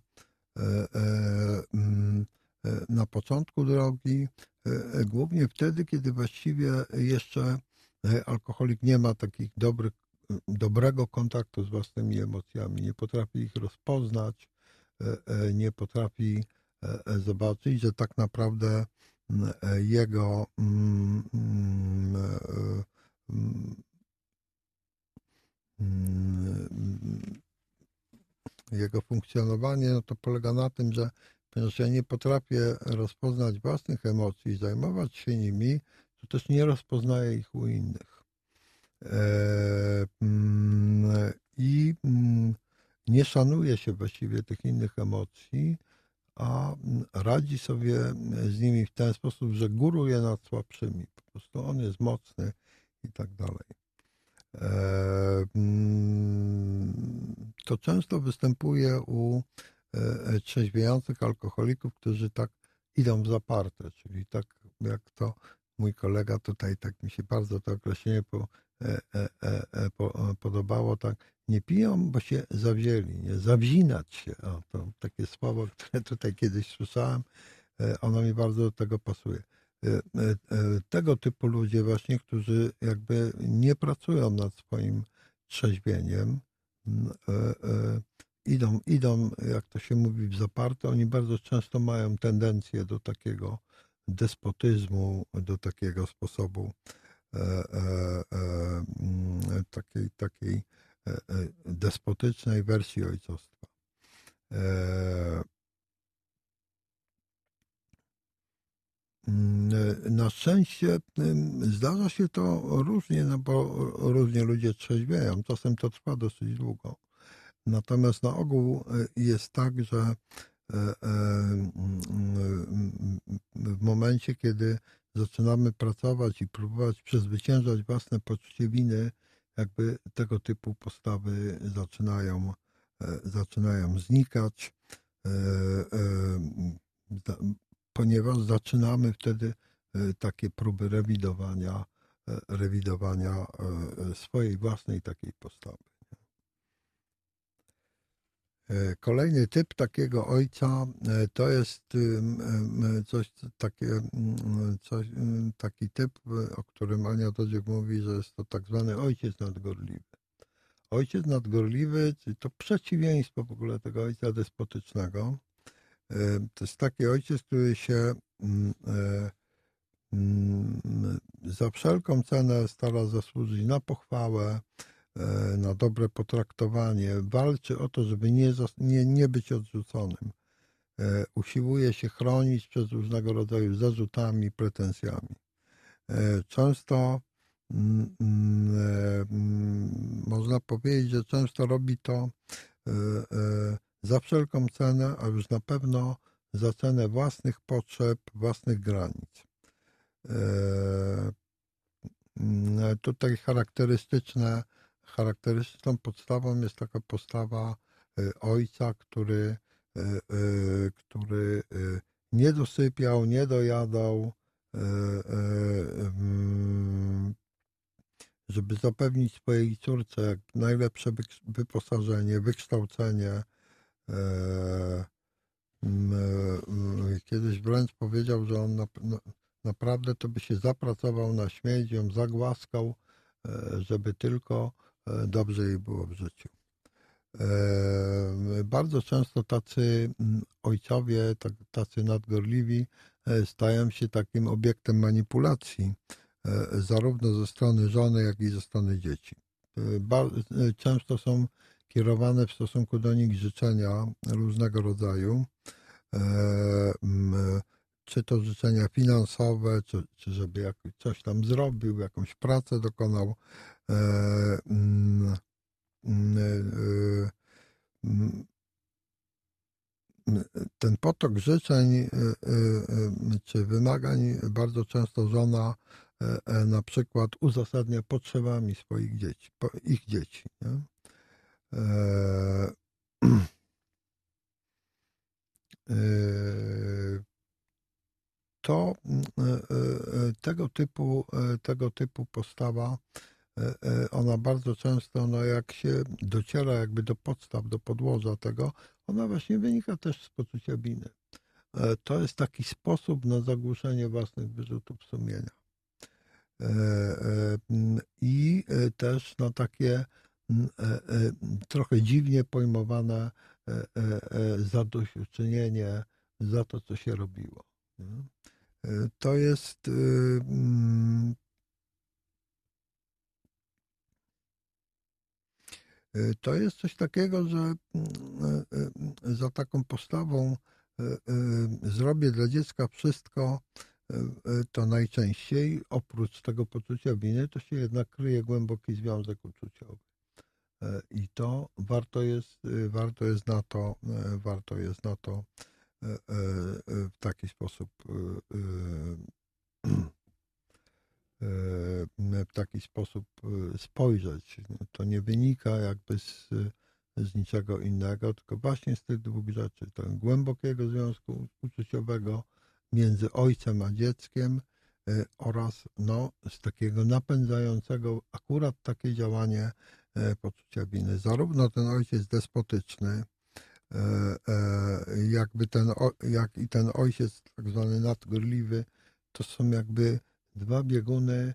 na początku drogi, głównie wtedy, kiedy właściwie jeszcze alkoholik nie ma takich dobrych, dobrego kontaktu z własnymi emocjami, nie potrafi ich rozpoznać, nie potrafi zobaczyć, że tak naprawdę jego jego funkcjonowanie no to polega na tym, że ponieważ ja nie potrafię rozpoznać własnych emocji, zajmować się nimi, to też nie rozpoznaję ich u innych. I nie szanuje się właściwie tych innych emocji, a radzi sobie z nimi w ten sposób, że góruje nad słabszymi. Po prostu on jest mocny i tak dalej. To często występuje u trzeźwiejących alkoholików, którzy tak idą w zaparte, czyli tak jak to mój kolega tutaj, tak mi się bardzo to określenie po, e, e, e, po, podobało, tak nie piją, bo się zawzięli, nie? Zawzinać się. O, to takie słowo, które tutaj kiedyś słyszałem, ono mi bardzo do tego pasuje. Tego typu ludzie właśnie, którzy jakby nie pracują nad swoim trzeźwieniem, idą, idą, jak to się mówi, w zaparte, oni bardzo często mają tendencję do takiego despotyzmu, do takiego sposobu e, e, e, takiej, takiej e, despotycznej wersji ojcostwa. E, Na szczęście zdarza się to różnie, no bo różnie ludzie trzeźwieją. Czasem to trwa dosyć długo. Natomiast na ogół jest tak, że w momencie, kiedy zaczynamy pracować i próbować przezwyciężać własne poczucie winy, jakby tego typu postawy zaczynają, zaczynają znikać, ponieważ zaczynamy wtedy takie próby rewidowania rewidowania swojej własnej takiej postawy. Kolejny typ takiego ojca to jest coś takie, coś, taki typ, o którym Ania Dodzik mówi, że jest to tak zwany ojciec nadgorliwy. Ojciec nadgorliwy to przeciwieństwo w ogóle tego ojca despotycznego. To jest taki ojciec, który się za wszelką cenę stara zasłużyć na pochwałę, na dobre potraktowanie, walczy o to, żeby nie, nie, nie być odrzuconym. Usiłuje się chronić przed różnego rodzaju zarzutami, pretensjami. Często można powiedzieć, że często robi to za wszelką cenę, a już na pewno za cenę własnych potrzeb, własnych granic. Tutaj charakterystyczne Charakterystyczną podstawą jest taka postawa ojca, który, który nie dosypiał, nie dojadał, żeby zapewnić swojej córce jak najlepsze wyposażenie, wykształcenie. Kiedyś wręcz powiedział, że on naprawdę to by się zapracował na śmierć, ją zagłaskał, żeby tylko dobrze jej było w życiu. Bardzo często tacy ojcowie, tacy nadgorliwi stają się takim obiektem manipulacji, zarówno ze strony żony, jak i ze strony dzieci. Często są kierowane w stosunku do nich życzenia różnego rodzaju, czy to życzenia finansowe, czy, czy żeby coś tam zrobił, jakąś pracę dokonał. Ten potok życzeń czy wymagań bardzo często żona na przykład uzasadnia potrzebami swoich dzieci, ich dzieci. Nie? To tego typu, tego typu postawa, ona bardzo często, no jak się dociera jakby do podstaw, do podłoża tego, ona właśnie wynika też z poczucia winy. To jest taki sposób na zagłuszenie własnych wyrzutów sumienia. I też na takie trochę dziwnie pojmowane zadośćuczynienie za to, co się robiło. To jest to jest coś takiego, że za taką postawą zrobię dla dziecka wszystko, to najczęściej oprócz tego poczucia winy, to się jednak kryje głęboki związek uczuciowy. I to warto jest, warto jest na to, warto jest na to w taki sposób w taki sposób spojrzeć. To nie wynika jakby z, z niczego innego, tylko właśnie z tych dwóch rzeczy. Tego głębokiego związku uczuciowego między ojcem a dzieckiem oraz no, z takiego napędzającego akurat takie działanie poczucia winy. Zarówno ten ojciec despotyczny, jakby ten, jak i ten ojciec tak zwany nadgorliwy, to są jakby dwa bieguny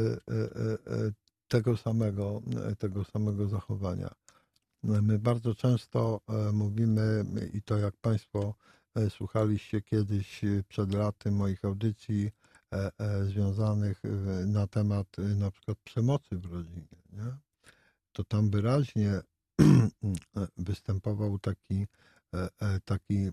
tego samego, tego samego zachowania. My bardzo często mówimy, i to jak Państwo słuchaliście kiedyś przed laty moich audycji związanych na temat na przykład przemocy w rodzinie, nie? To tam wyraźnie występował taki, taki,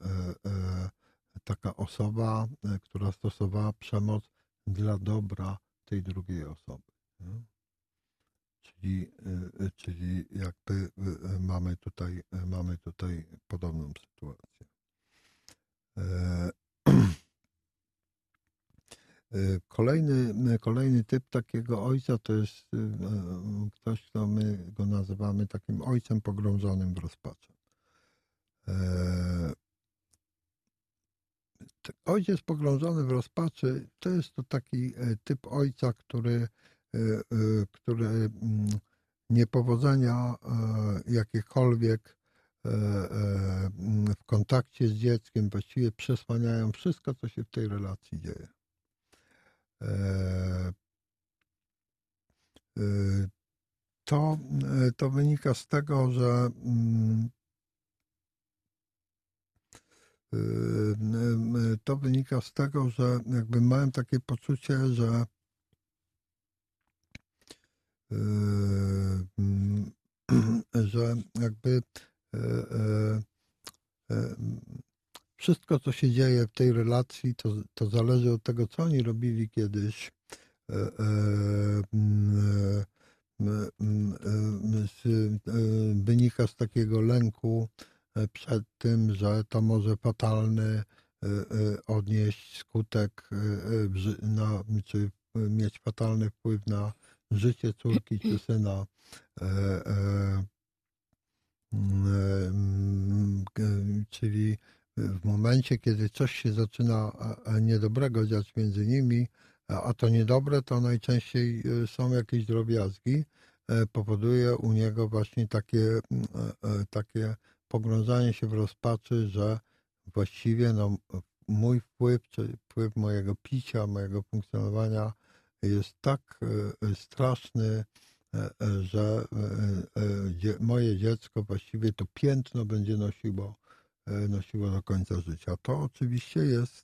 taka osoba, która stosowała przemoc dla dobra tej drugiej osoby. Nie? Czyli, czyli jakby mamy tutaj, mamy tutaj podobną sytuację. Kolejny, kolejny typ takiego ojca to jest ktoś, kto my go nazywamy takim ojcem pogrążonym w rozpaczy. ojciec pogrążony w rozpaczy to jest to taki typ ojca, który, który niepowodzenia jakiekolwiek w kontakcie z dzieckiem właściwie przesłaniają wszystko, co się w tej relacji dzieje. To, to wynika z tego, że to wynika z tego, że jakby miałem takie poczucie, że że jakby wszystko, co się dzieje w tej relacji, to, to zależy od tego, co oni robili kiedyś. Wynika z takiego lęku przed tym, że to może fatalny odnieść skutek, na, czy mieć fatalny wpływ na życie córki czy syna. Czyli w momencie, kiedy coś się zaczyna niedobrego dziać między nimi, a to niedobre, to najczęściej są jakieś drobiazgi, powoduje u niego właśnie takie, takie pogrążanie się w rozpaczy, że właściwie no, mój wpływ, czy wpływ mojego picia, mojego funkcjonowania jest tak straszny, że moje dziecko właściwie to piętno będzie nosiło, nosiło do końca życia. To oczywiście jest,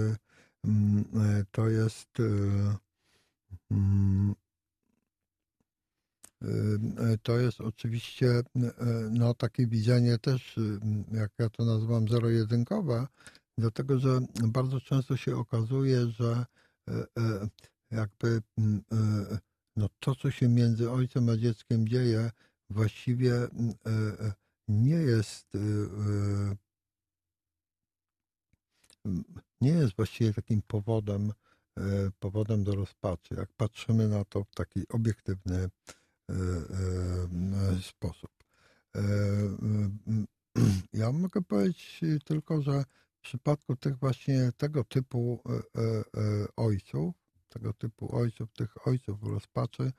to jest to jest oczywiście no, takie widzenie też, jak ja to nazywam, zero-jedynkowe, dlatego że bardzo często się okazuje, że jakby no, to, co się między ojcem a dzieckiem dzieje, właściwie nie jest nie jest właściwie takim powodem, powodem do rozpaczy, jak patrzymy na to w taki obiektywny sposób. Ja mogę powiedzieć tylko, że w przypadku tych właśnie tego typu ojców, tego typu ojców, tych ojców rozpaczy,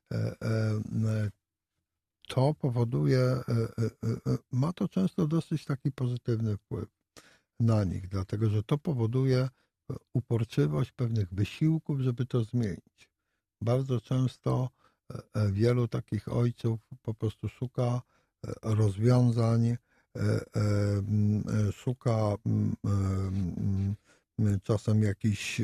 to powoduje, ma to często dosyć taki pozytywny wpływ na nich, dlatego że to powoduje uporczywość pewnych wysiłków, żeby to zmienić. Bardzo często wielu takich ojców po prostu szuka rozwiązań, szuka czasem jakiejś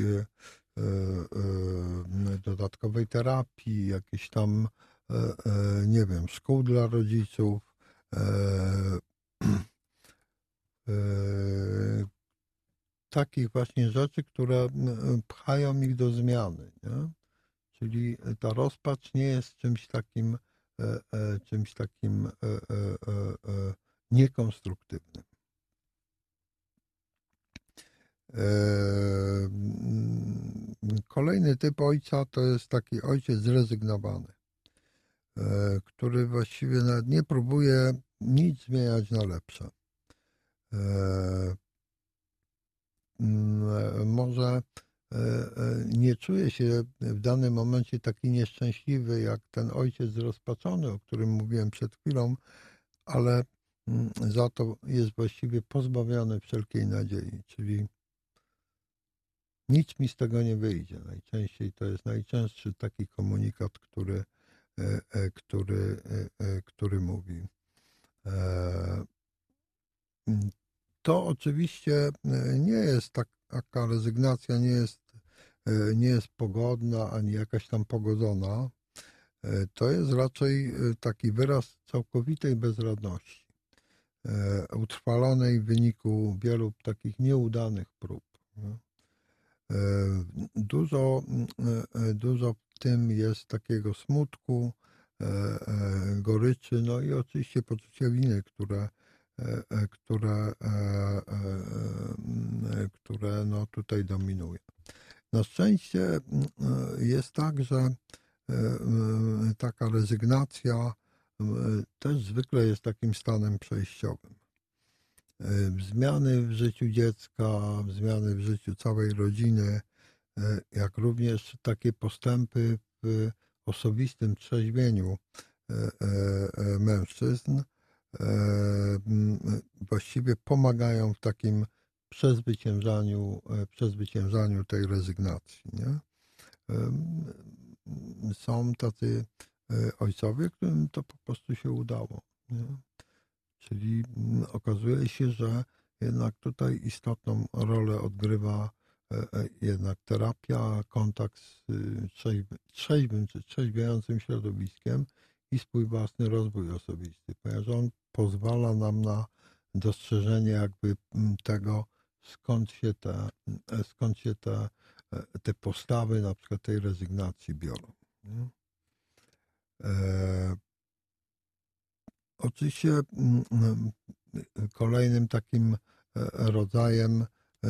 dodatkowej terapii, jakiejś tam, nie wiem, szkół dla rodziców, takich właśnie rzeczy, które pchają ich do zmiany, nie? Czyli ta rozpacz nie jest czymś takim, czymś takim niekonstruktywnym. Kolejny typ ojca to jest taki ojciec zrezygnowany, który właściwie nawet nie próbuje nic zmieniać na lepsze. Może nie czuje się w danym momencie taki nieszczęśliwy jak ten ojciec zrozpaczony, o którym mówiłem przed chwilą, ale za to jest właściwie pozbawiony wszelkiej nadziei, czyli nic mi z tego nie wyjdzie. Najczęściej to jest najczęstszy taki komunikat, który, który, który mówi. To oczywiście nie jest tak, taka rezygnacja, nie jest, nie jest pogodna ani jakaś tam pogodzona. To jest raczej taki wyraz całkowitej bezradności, utrwalonej w wyniku wielu takich nieudanych prób. Dużo, dużo w tym jest takiego smutku, goryczy, no i oczywiście poczucia winy, które, które, które no tutaj dominuje. Na szczęście jest tak, że taka rezygnacja też zwykle jest takim stanem przejściowym. zmiany w życiu dziecka, zmiany w życiu całej rodziny, jak również takie postępy w osobistym trzeźwieniu mężczyzn właściwie pomagają w takim przezwyciężaniu, przezwyciężaniu tej rezygnacji. Nie? Są tacy ojcowie, którym to po prostu się udało. Nie? Czyli okazuje się, że jednak tutaj istotną rolę odgrywa jednak terapia, kontakt z trzeźwym czy trzeźwiejącym środowiskiem i swój własny rozwój osobisty, ponieważ on pozwala nam na dostrzeżenie jakby tego, skąd się te, skąd się te, te postawy na przykład tej rezygnacji biorą. Nie? E, oczywiście kolejnym takim rodzajem,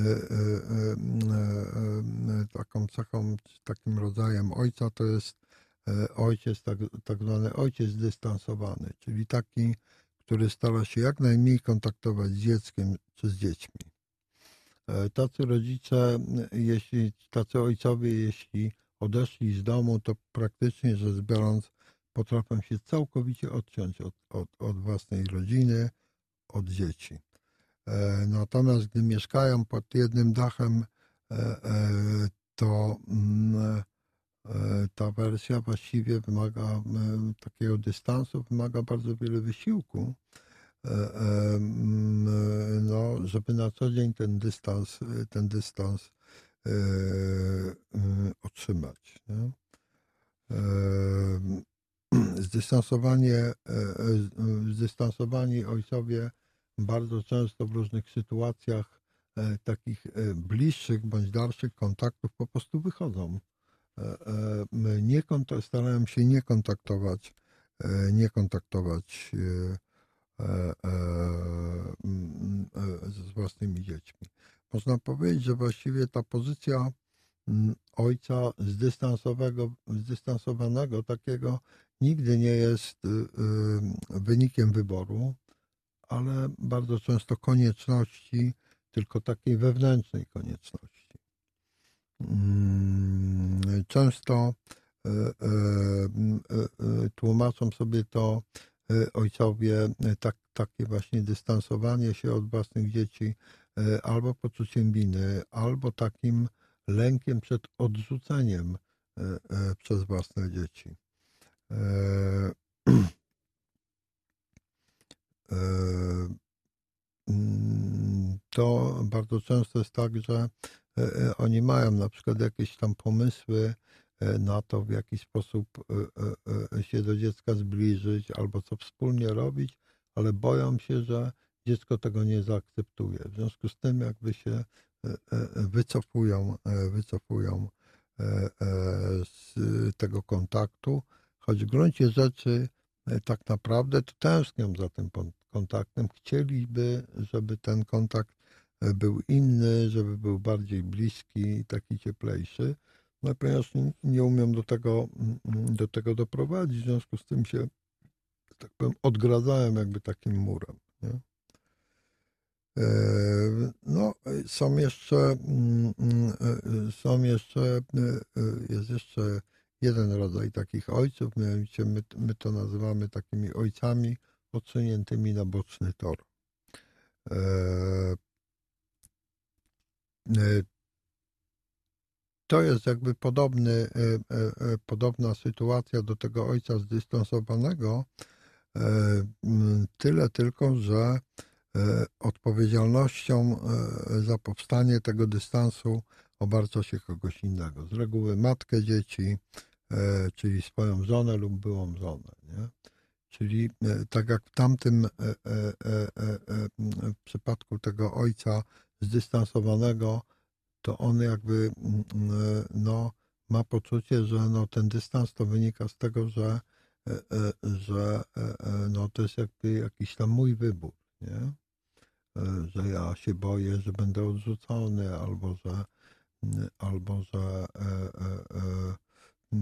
taką cechą, takim rodzajem ojca to jest ojciec, tak, tak zwany ojciec zdystansowany, czyli taki, który stara się jak najmniej kontaktować z dzieckiem czy z dziećmi. Tacy rodzice, jeśli, tacy ojcowie, jeśli odeszli z domu, to praktycznie rzecz biorąc potrafią się całkowicie odciąć od, od, od własnej rodziny, od dzieci. Natomiast gdy mieszkają pod jednym dachem, to ta wersja właściwie wymaga takiego dystansu, wymaga bardzo wiele wysiłku, no, żeby na co dzień ten dystans, ten dystans otrzymać. Nie? Zdystansowanie, zdystansowani ojcowie bardzo często w różnych sytuacjach takich bliższych bądź dalszych kontaktów po prostu wychodzą. Nie kont- starają się nie kontaktować, nie kontaktować z własnymi dziećmi. Można powiedzieć, że właściwie ta pozycja ojca zdystansowego, zdystansowanego takiego nigdy nie jest wynikiem wyboru, ale bardzo często konieczności, tylko takiej wewnętrznej konieczności. Często tłumaczą sobie to ojcowie tak, takie właśnie dystansowanie się od własnych dzieci albo poczuciem winy, albo takim lękiem przed odrzuceniem przez własne dzieci. To bardzo często jest tak, że oni mają na przykład jakieś tam pomysły na to, w jaki sposób się do dziecka zbliżyć albo co wspólnie robić, ale boją się, że dziecko tego nie zaakceptuje. W związku z tym jakby się wycofują, wycofują z tego kontaktu, choć w gruncie rzeczy tak naprawdę to tęsknią za tym kontaktem. Chcieliby, żeby ten kontakt był inny, żeby był bardziej bliski, taki cieplejszy. No, ponieważ nie umiem do tego, do tego doprowadzić, w związku z tym się, tak powiem, odgradzałem jakby takim murem. Nie? No, są jeszcze, są jeszcze, jest jeszcze jeden rodzaj takich ojców, mianowicie my, my to nazywamy takimi ojcami odsuniętymi na boczny tor. To jest jakby podobny, podobna sytuacja do tego ojca zdystansowanego, tyle tylko, że odpowiedzialnością za powstanie tego dystansu obarcza się kogoś innego. Z reguły matkę dzieci, czyli swoją żonę lub byłą żonę. Nie? Czyli tak jak w tamtym w przypadku tego ojca zdystansowanego, to on jakby no, ma poczucie, że no, ten dystans to wynika z tego, że, że no, to jest jakby jakiś tam mój wybór, nie? Że ja się boję, że będę odrzucony, albo że, albo że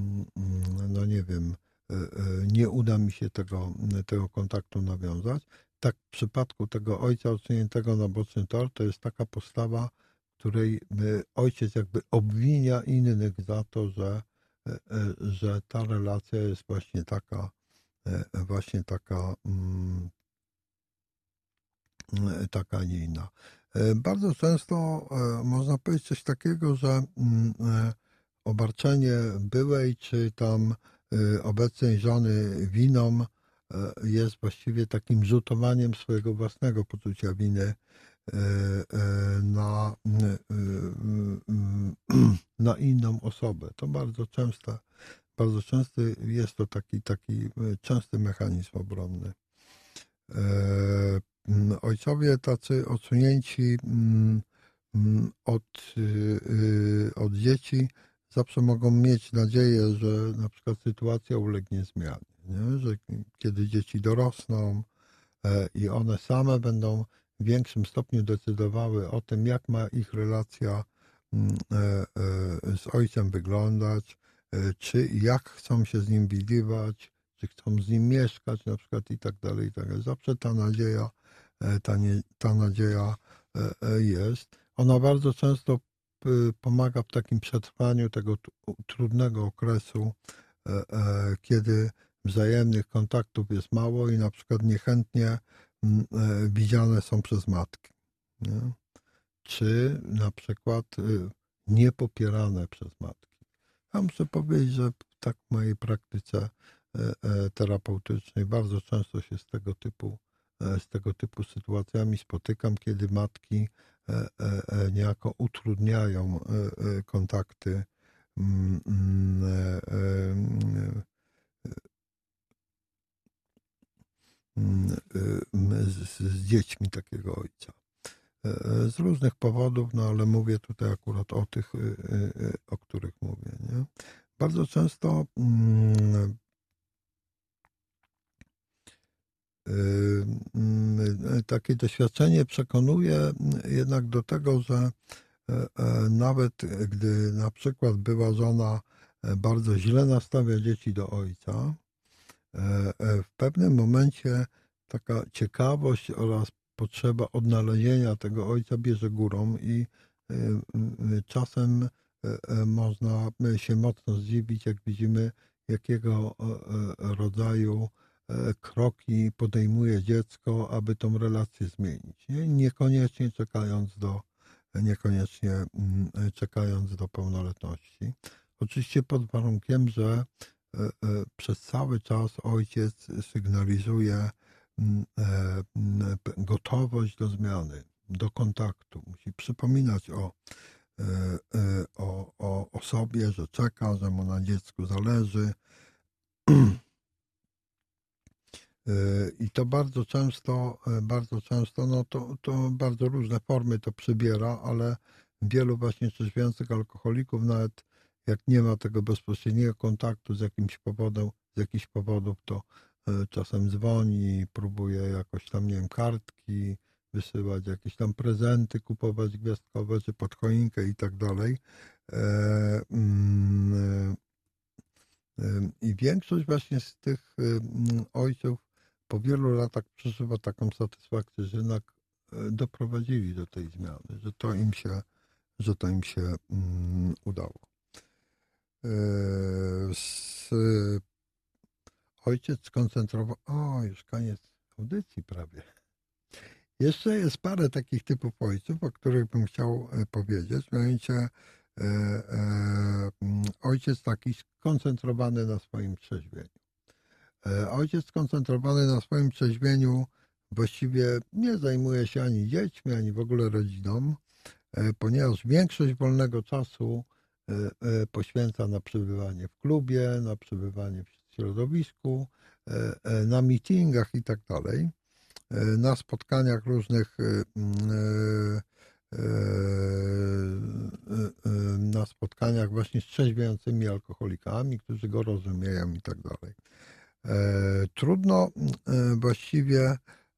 no nie wiem, nie uda mi się tego, tego kontaktu nawiązać. tak w przypadku tego ojca odsuniętego na boczny tor, to jest taka postawa, w której ojciec jakby obwinia innych za to, że, że ta relacja jest właśnie taka, właśnie taka, taka nie inna. Bardzo często można powiedzieć coś takiego, że obarczenie byłej czy tam obecnej żony winą jest właściwie takim rzutowaniem swojego własnego poczucia winy na, na inną osobę. To bardzo częste, bardzo częsty jest to taki, taki częsty mechanizm obronny. Ojcowie tacy odsunięci od, od dzieci zawsze mogą mieć nadzieję, że na przykład sytuacja ulegnie zmianie, nie? Że kiedy dzieci dorosną i one same będą w większym stopniu decydowały o tym, jak ma ich relacja z ojcem wyglądać, czy jak chcą się z nim widywać, czy chcą z nim mieszkać na przykład i tak dalej, i tak dalej. Zawsze ta nadzieja, ta, nie, ta nadzieja jest. Ona bardzo często pomaga w takim przetrwaniu tego trudnego okresu, kiedy wzajemnych kontaktów jest mało i na przykład niechętnie widziane są przez matki. Nie? Czy na przykład niepopierane przez matki. Ja muszę powiedzieć, że tak w mojej praktyce terapeutycznej bardzo często się z tego typu, z tego typu sytuacjami spotykam, kiedy matki niejako utrudniają kontakty z, z dziećmi takiego ojca. Z różnych powodów, no ale mówię tutaj akurat o tych, o których mówię. Nie? Bardzo często takie doświadczenie przekonuje jednak do tego, że nawet gdy na przykład była żona bardzo źle nastawia dzieci do ojca, w pewnym momencie taka ciekawość oraz potrzeba odnalezienia tego ojca bierze górą i czasem można się mocno zdziwić, jak widzimy, jakiego rodzaju kroki podejmuje dziecko, aby tą relację zmienić. Nie? Niekoniecznie czekając do, niekoniecznie czekając do pełnoletności. Oczywiście pod warunkiem, że przez cały czas ojciec sygnalizuje gotowość do zmiany, do kontaktu. Musi przypominać o, o, o, o sobie, że czeka, że mu na dziecku zależy. I to bardzo często, bardzo często, no to, to bardzo różne formy to przybiera, ale wielu właśnie trzeźwiących alkoholików, nawet jak nie ma tego bezpośredniego kontaktu z jakimś powodem, z jakichś powodów, to czasem dzwoni, próbuje jakoś tam, nie wiem, kartki wysyłać, jakieś tam prezenty kupować gwiazdkowe, czy pod choinkę i tak dalej. I większość właśnie z tych ojców po wielu latach przeżywa taką satysfakcję, że jednak doprowadzili do tej zmiany, że to im się, że to im się udało. Ojciec skoncentrował... O, już koniec audycji prawie. Jeszcze jest parę takich typów ojców, o których bym chciał powiedzieć. Mianowicie e, e, ojciec taki skoncentrowany na swoim trzeźwieniu. E, ojciec skoncentrowany na swoim trzeźwieniu właściwie nie zajmuje się ani dziećmi, ani w ogóle rodziną, e, ponieważ większość wolnego czasu e, e, poświęca na przebywanie w klubie, na przebywanie w środowisku, e, e, na meetingach i tak dalej. Na spotkaniach różnych, na spotkaniach właśnie z trzeźwiejącymi alkoholikami, którzy go rozumieją i tak dalej. Trudno właściwie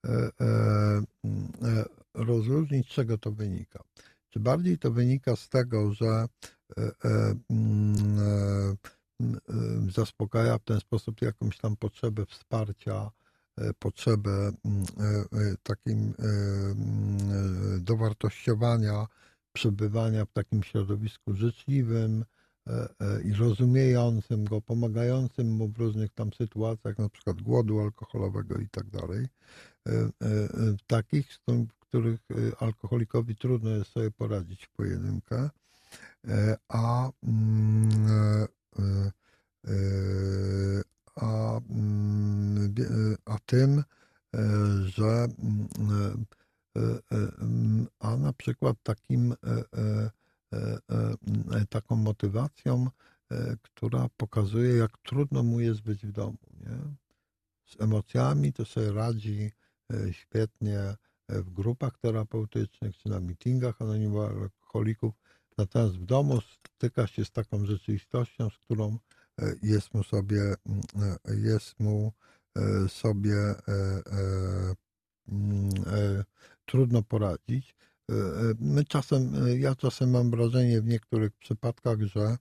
rozróżnić, z czego to wynika. Czy bardziej to wynika z tego, że zaspokaja w ten sposób jakąś tam potrzebę wsparcia potrzebę takim dowartościowania, przebywania w takim środowisku życzliwym i rozumiejącym go, pomagającym mu w różnych tam sytuacjach, na przykład głodu alkoholowego i tak dalej. Takich, w których alkoholikowi trudno jest sobie poradzić w pojedynkę, a, a, a tym, że a na przykład takim taką motywacją, która pokazuje, jak trudno mu jest być w domu. Nie? Z emocjami to sobie radzi świetnie w grupach terapeutycznych czy na meetingach anonimowych alkoholików, natomiast w domu styka się z taką rzeczywistością, z którą jest mu sobie, jest mu sobie trudno poradzić. My czasem, ja czasem mam wrażenie w niektórych przypadkach, że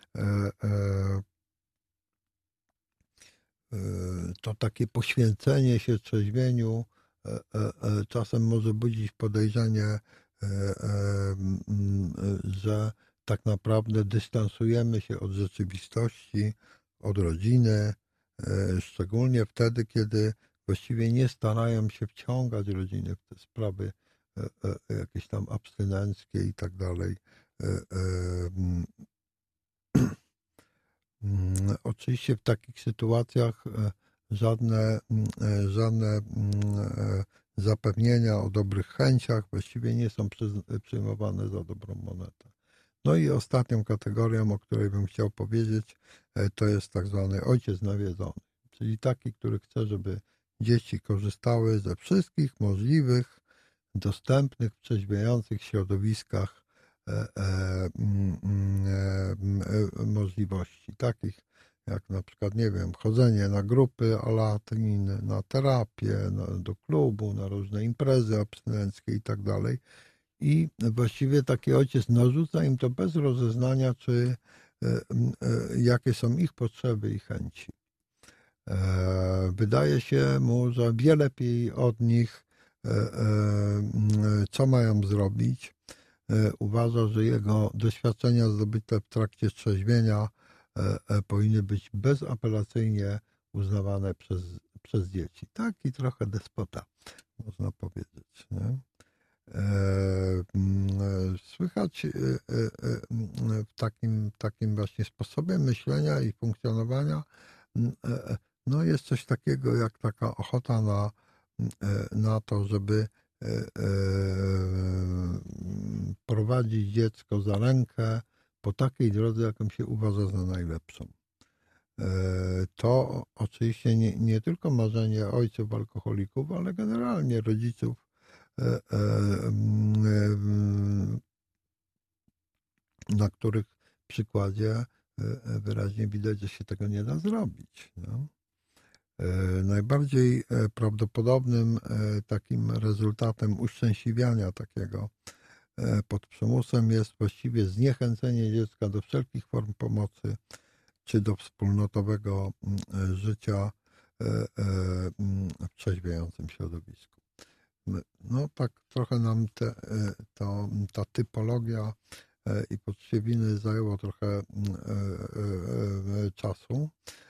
to takie poświęcenie się trzeźwieniu czasem może budzić podejrzenie, że tak naprawdę dystansujemy się od rzeczywistości, od rodziny, szczególnie wtedy, kiedy właściwie nie starają się wciągać rodziny w te sprawy jakieś tam abstynenckie i tak dalej. Oczywiście w takich sytuacjach żadne, żadne zapewnienia o dobrych chęciach właściwie nie są przyjmowane za dobrą monetę. No i ostatnią kategorią, o której bym chciał powiedzieć, to jest tak zwany ojciec nawiedzony, czyli taki, który chce, żeby dzieci korzystały ze wszystkich możliwych, dostępnych w trzeźwiejących środowiskach e, e, e, możliwości, takich jak na przykład, nie wiem, chodzenie na grupy Alatin, na terapię, na, do klubu, na różne imprezy abstynenckie i tak dalej. I właściwie taki ojciec narzuca im to bez rozeznania, czy e, e, jakie są ich potrzeby i chęci. E, wydaje się mu, że wie lepiej od nich, co mają zrobić. Uważa, że jego doświadczenia zdobyte w trakcie trzeźwienia powinny być bezapelacyjnie uznawane przez, przez dzieci. Taki trochę despota, można powiedzieć. Nie? Słychać w takim, takim właśnie sposobie myślenia i funkcjonowania, no jest coś takiego jak taka ochota na na to, żeby prowadzić dziecko za rękę po takiej drodze, jaką się uważa za najlepszą. To oczywiście nie, nie tylko marzenie ojców alkoholików, ale generalnie rodziców, na których przykładzie wyraźnie widać, że się tego nie da zrobić. No. Najbardziej prawdopodobnym takim rezultatem uszczęśliwiania takiego pod przymusem jest właściwie zniechęcenie dziecka do wszelkich form pomocy czy do wspólnotowego życia w trzeźwiejącym środowisku. No tak trochę nam te, to, ta typologia i poczucie winy zajęło trochę czasu.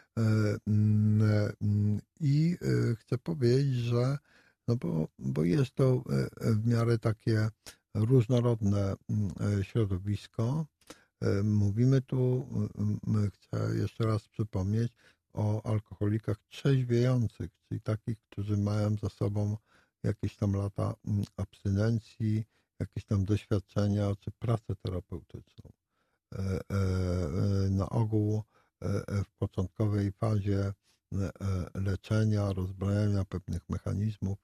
I chcę powiedzieć, że no bo, bo jest to w miarę takie różnorodne środowisko. Mówimy tu, chcę jeszcze raz przypomnieć, o alkoholikach trzeźwiejących, czyli takich, którzy mają za sobą jakieś tam lata abstynencji, jakieś tam doświadczenia czy pracę terapeutyczną. Na ogół w początkowej fazie leczenia, rozbrajania pewnych mechanizmów,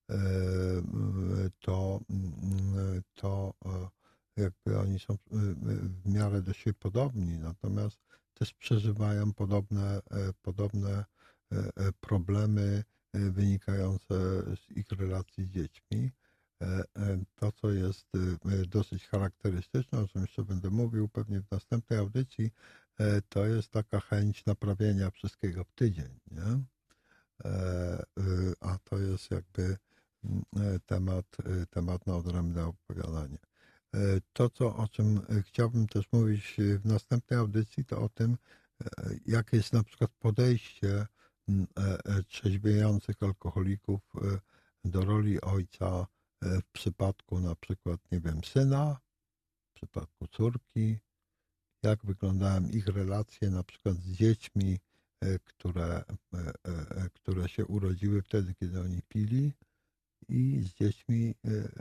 to, to jakby oni są w miarę do siebie podobni, natomiast też przeżywają podobne, podobne problemy wynikające z ich relacji z dziećmi. To, co jest dosyć charakterystyczne, o czym jeszcze będę mówił pewnie w następnej audycji, to jest taka chęć naprawienia wszystkiego w tydzień. Nie? a to jest jakby temat, temat na odrębne opowiadanie. To, co, o czym chciałbym też mówić w następnej audycji, to o tym, jakie jest na przykład podejście trzeźwiejących alkoholików do roli ojca w przypadku na przykład, nie wiem, syna, w przypadku córki, jak wyglądają ich relacje na przykład z dziećmi, które, które się urodziły wtedy, kiedy oni pili, i z dziećmi,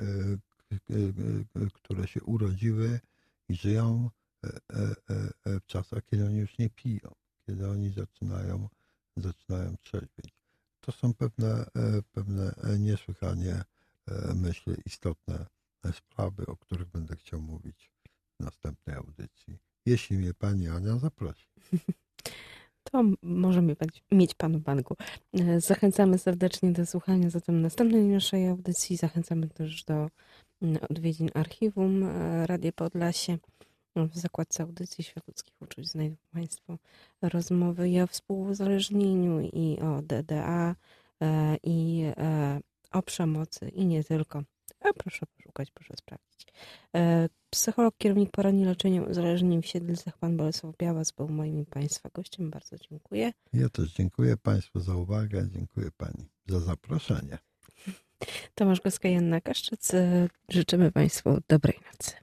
które się urodziły i żyją w czasach, kiedy oni już nie piją, kiedy oni zaczynają, zaczynają trzeźwieć. To są pewne, pewne niesłychanie, myślę, istotne sprawy, o których będę chciał mówić w następnej audycji. Jeśli mnie pani Ania zaprosi. To możemy mieć pan w banku. Zachęcamy serdecznie do słuchania zatem następnej naszej audycji. Zachęcamy też do odwiedzin archiwum Radia Podlasie. W zakładce audycji Świat ludzkich uczuć znajdą państwo rozmowy i o współuzależnieniu, i o D D A, i o przemocy, i nie tylko. A proszę poszukać, proszę sprawdzić. Psycholog, kierownik poradni leczenia uzależnień w Siedlcach, pan Bolesław Białas, był moim i państwa gościem. Bardzo dziękuję. Ja też dziękuję państwu za uwagę. Dziękuję pani za zaproszenie. Tomasz Goska, Joanna Kaszczyc. Życzymy państwu dobrej nocy.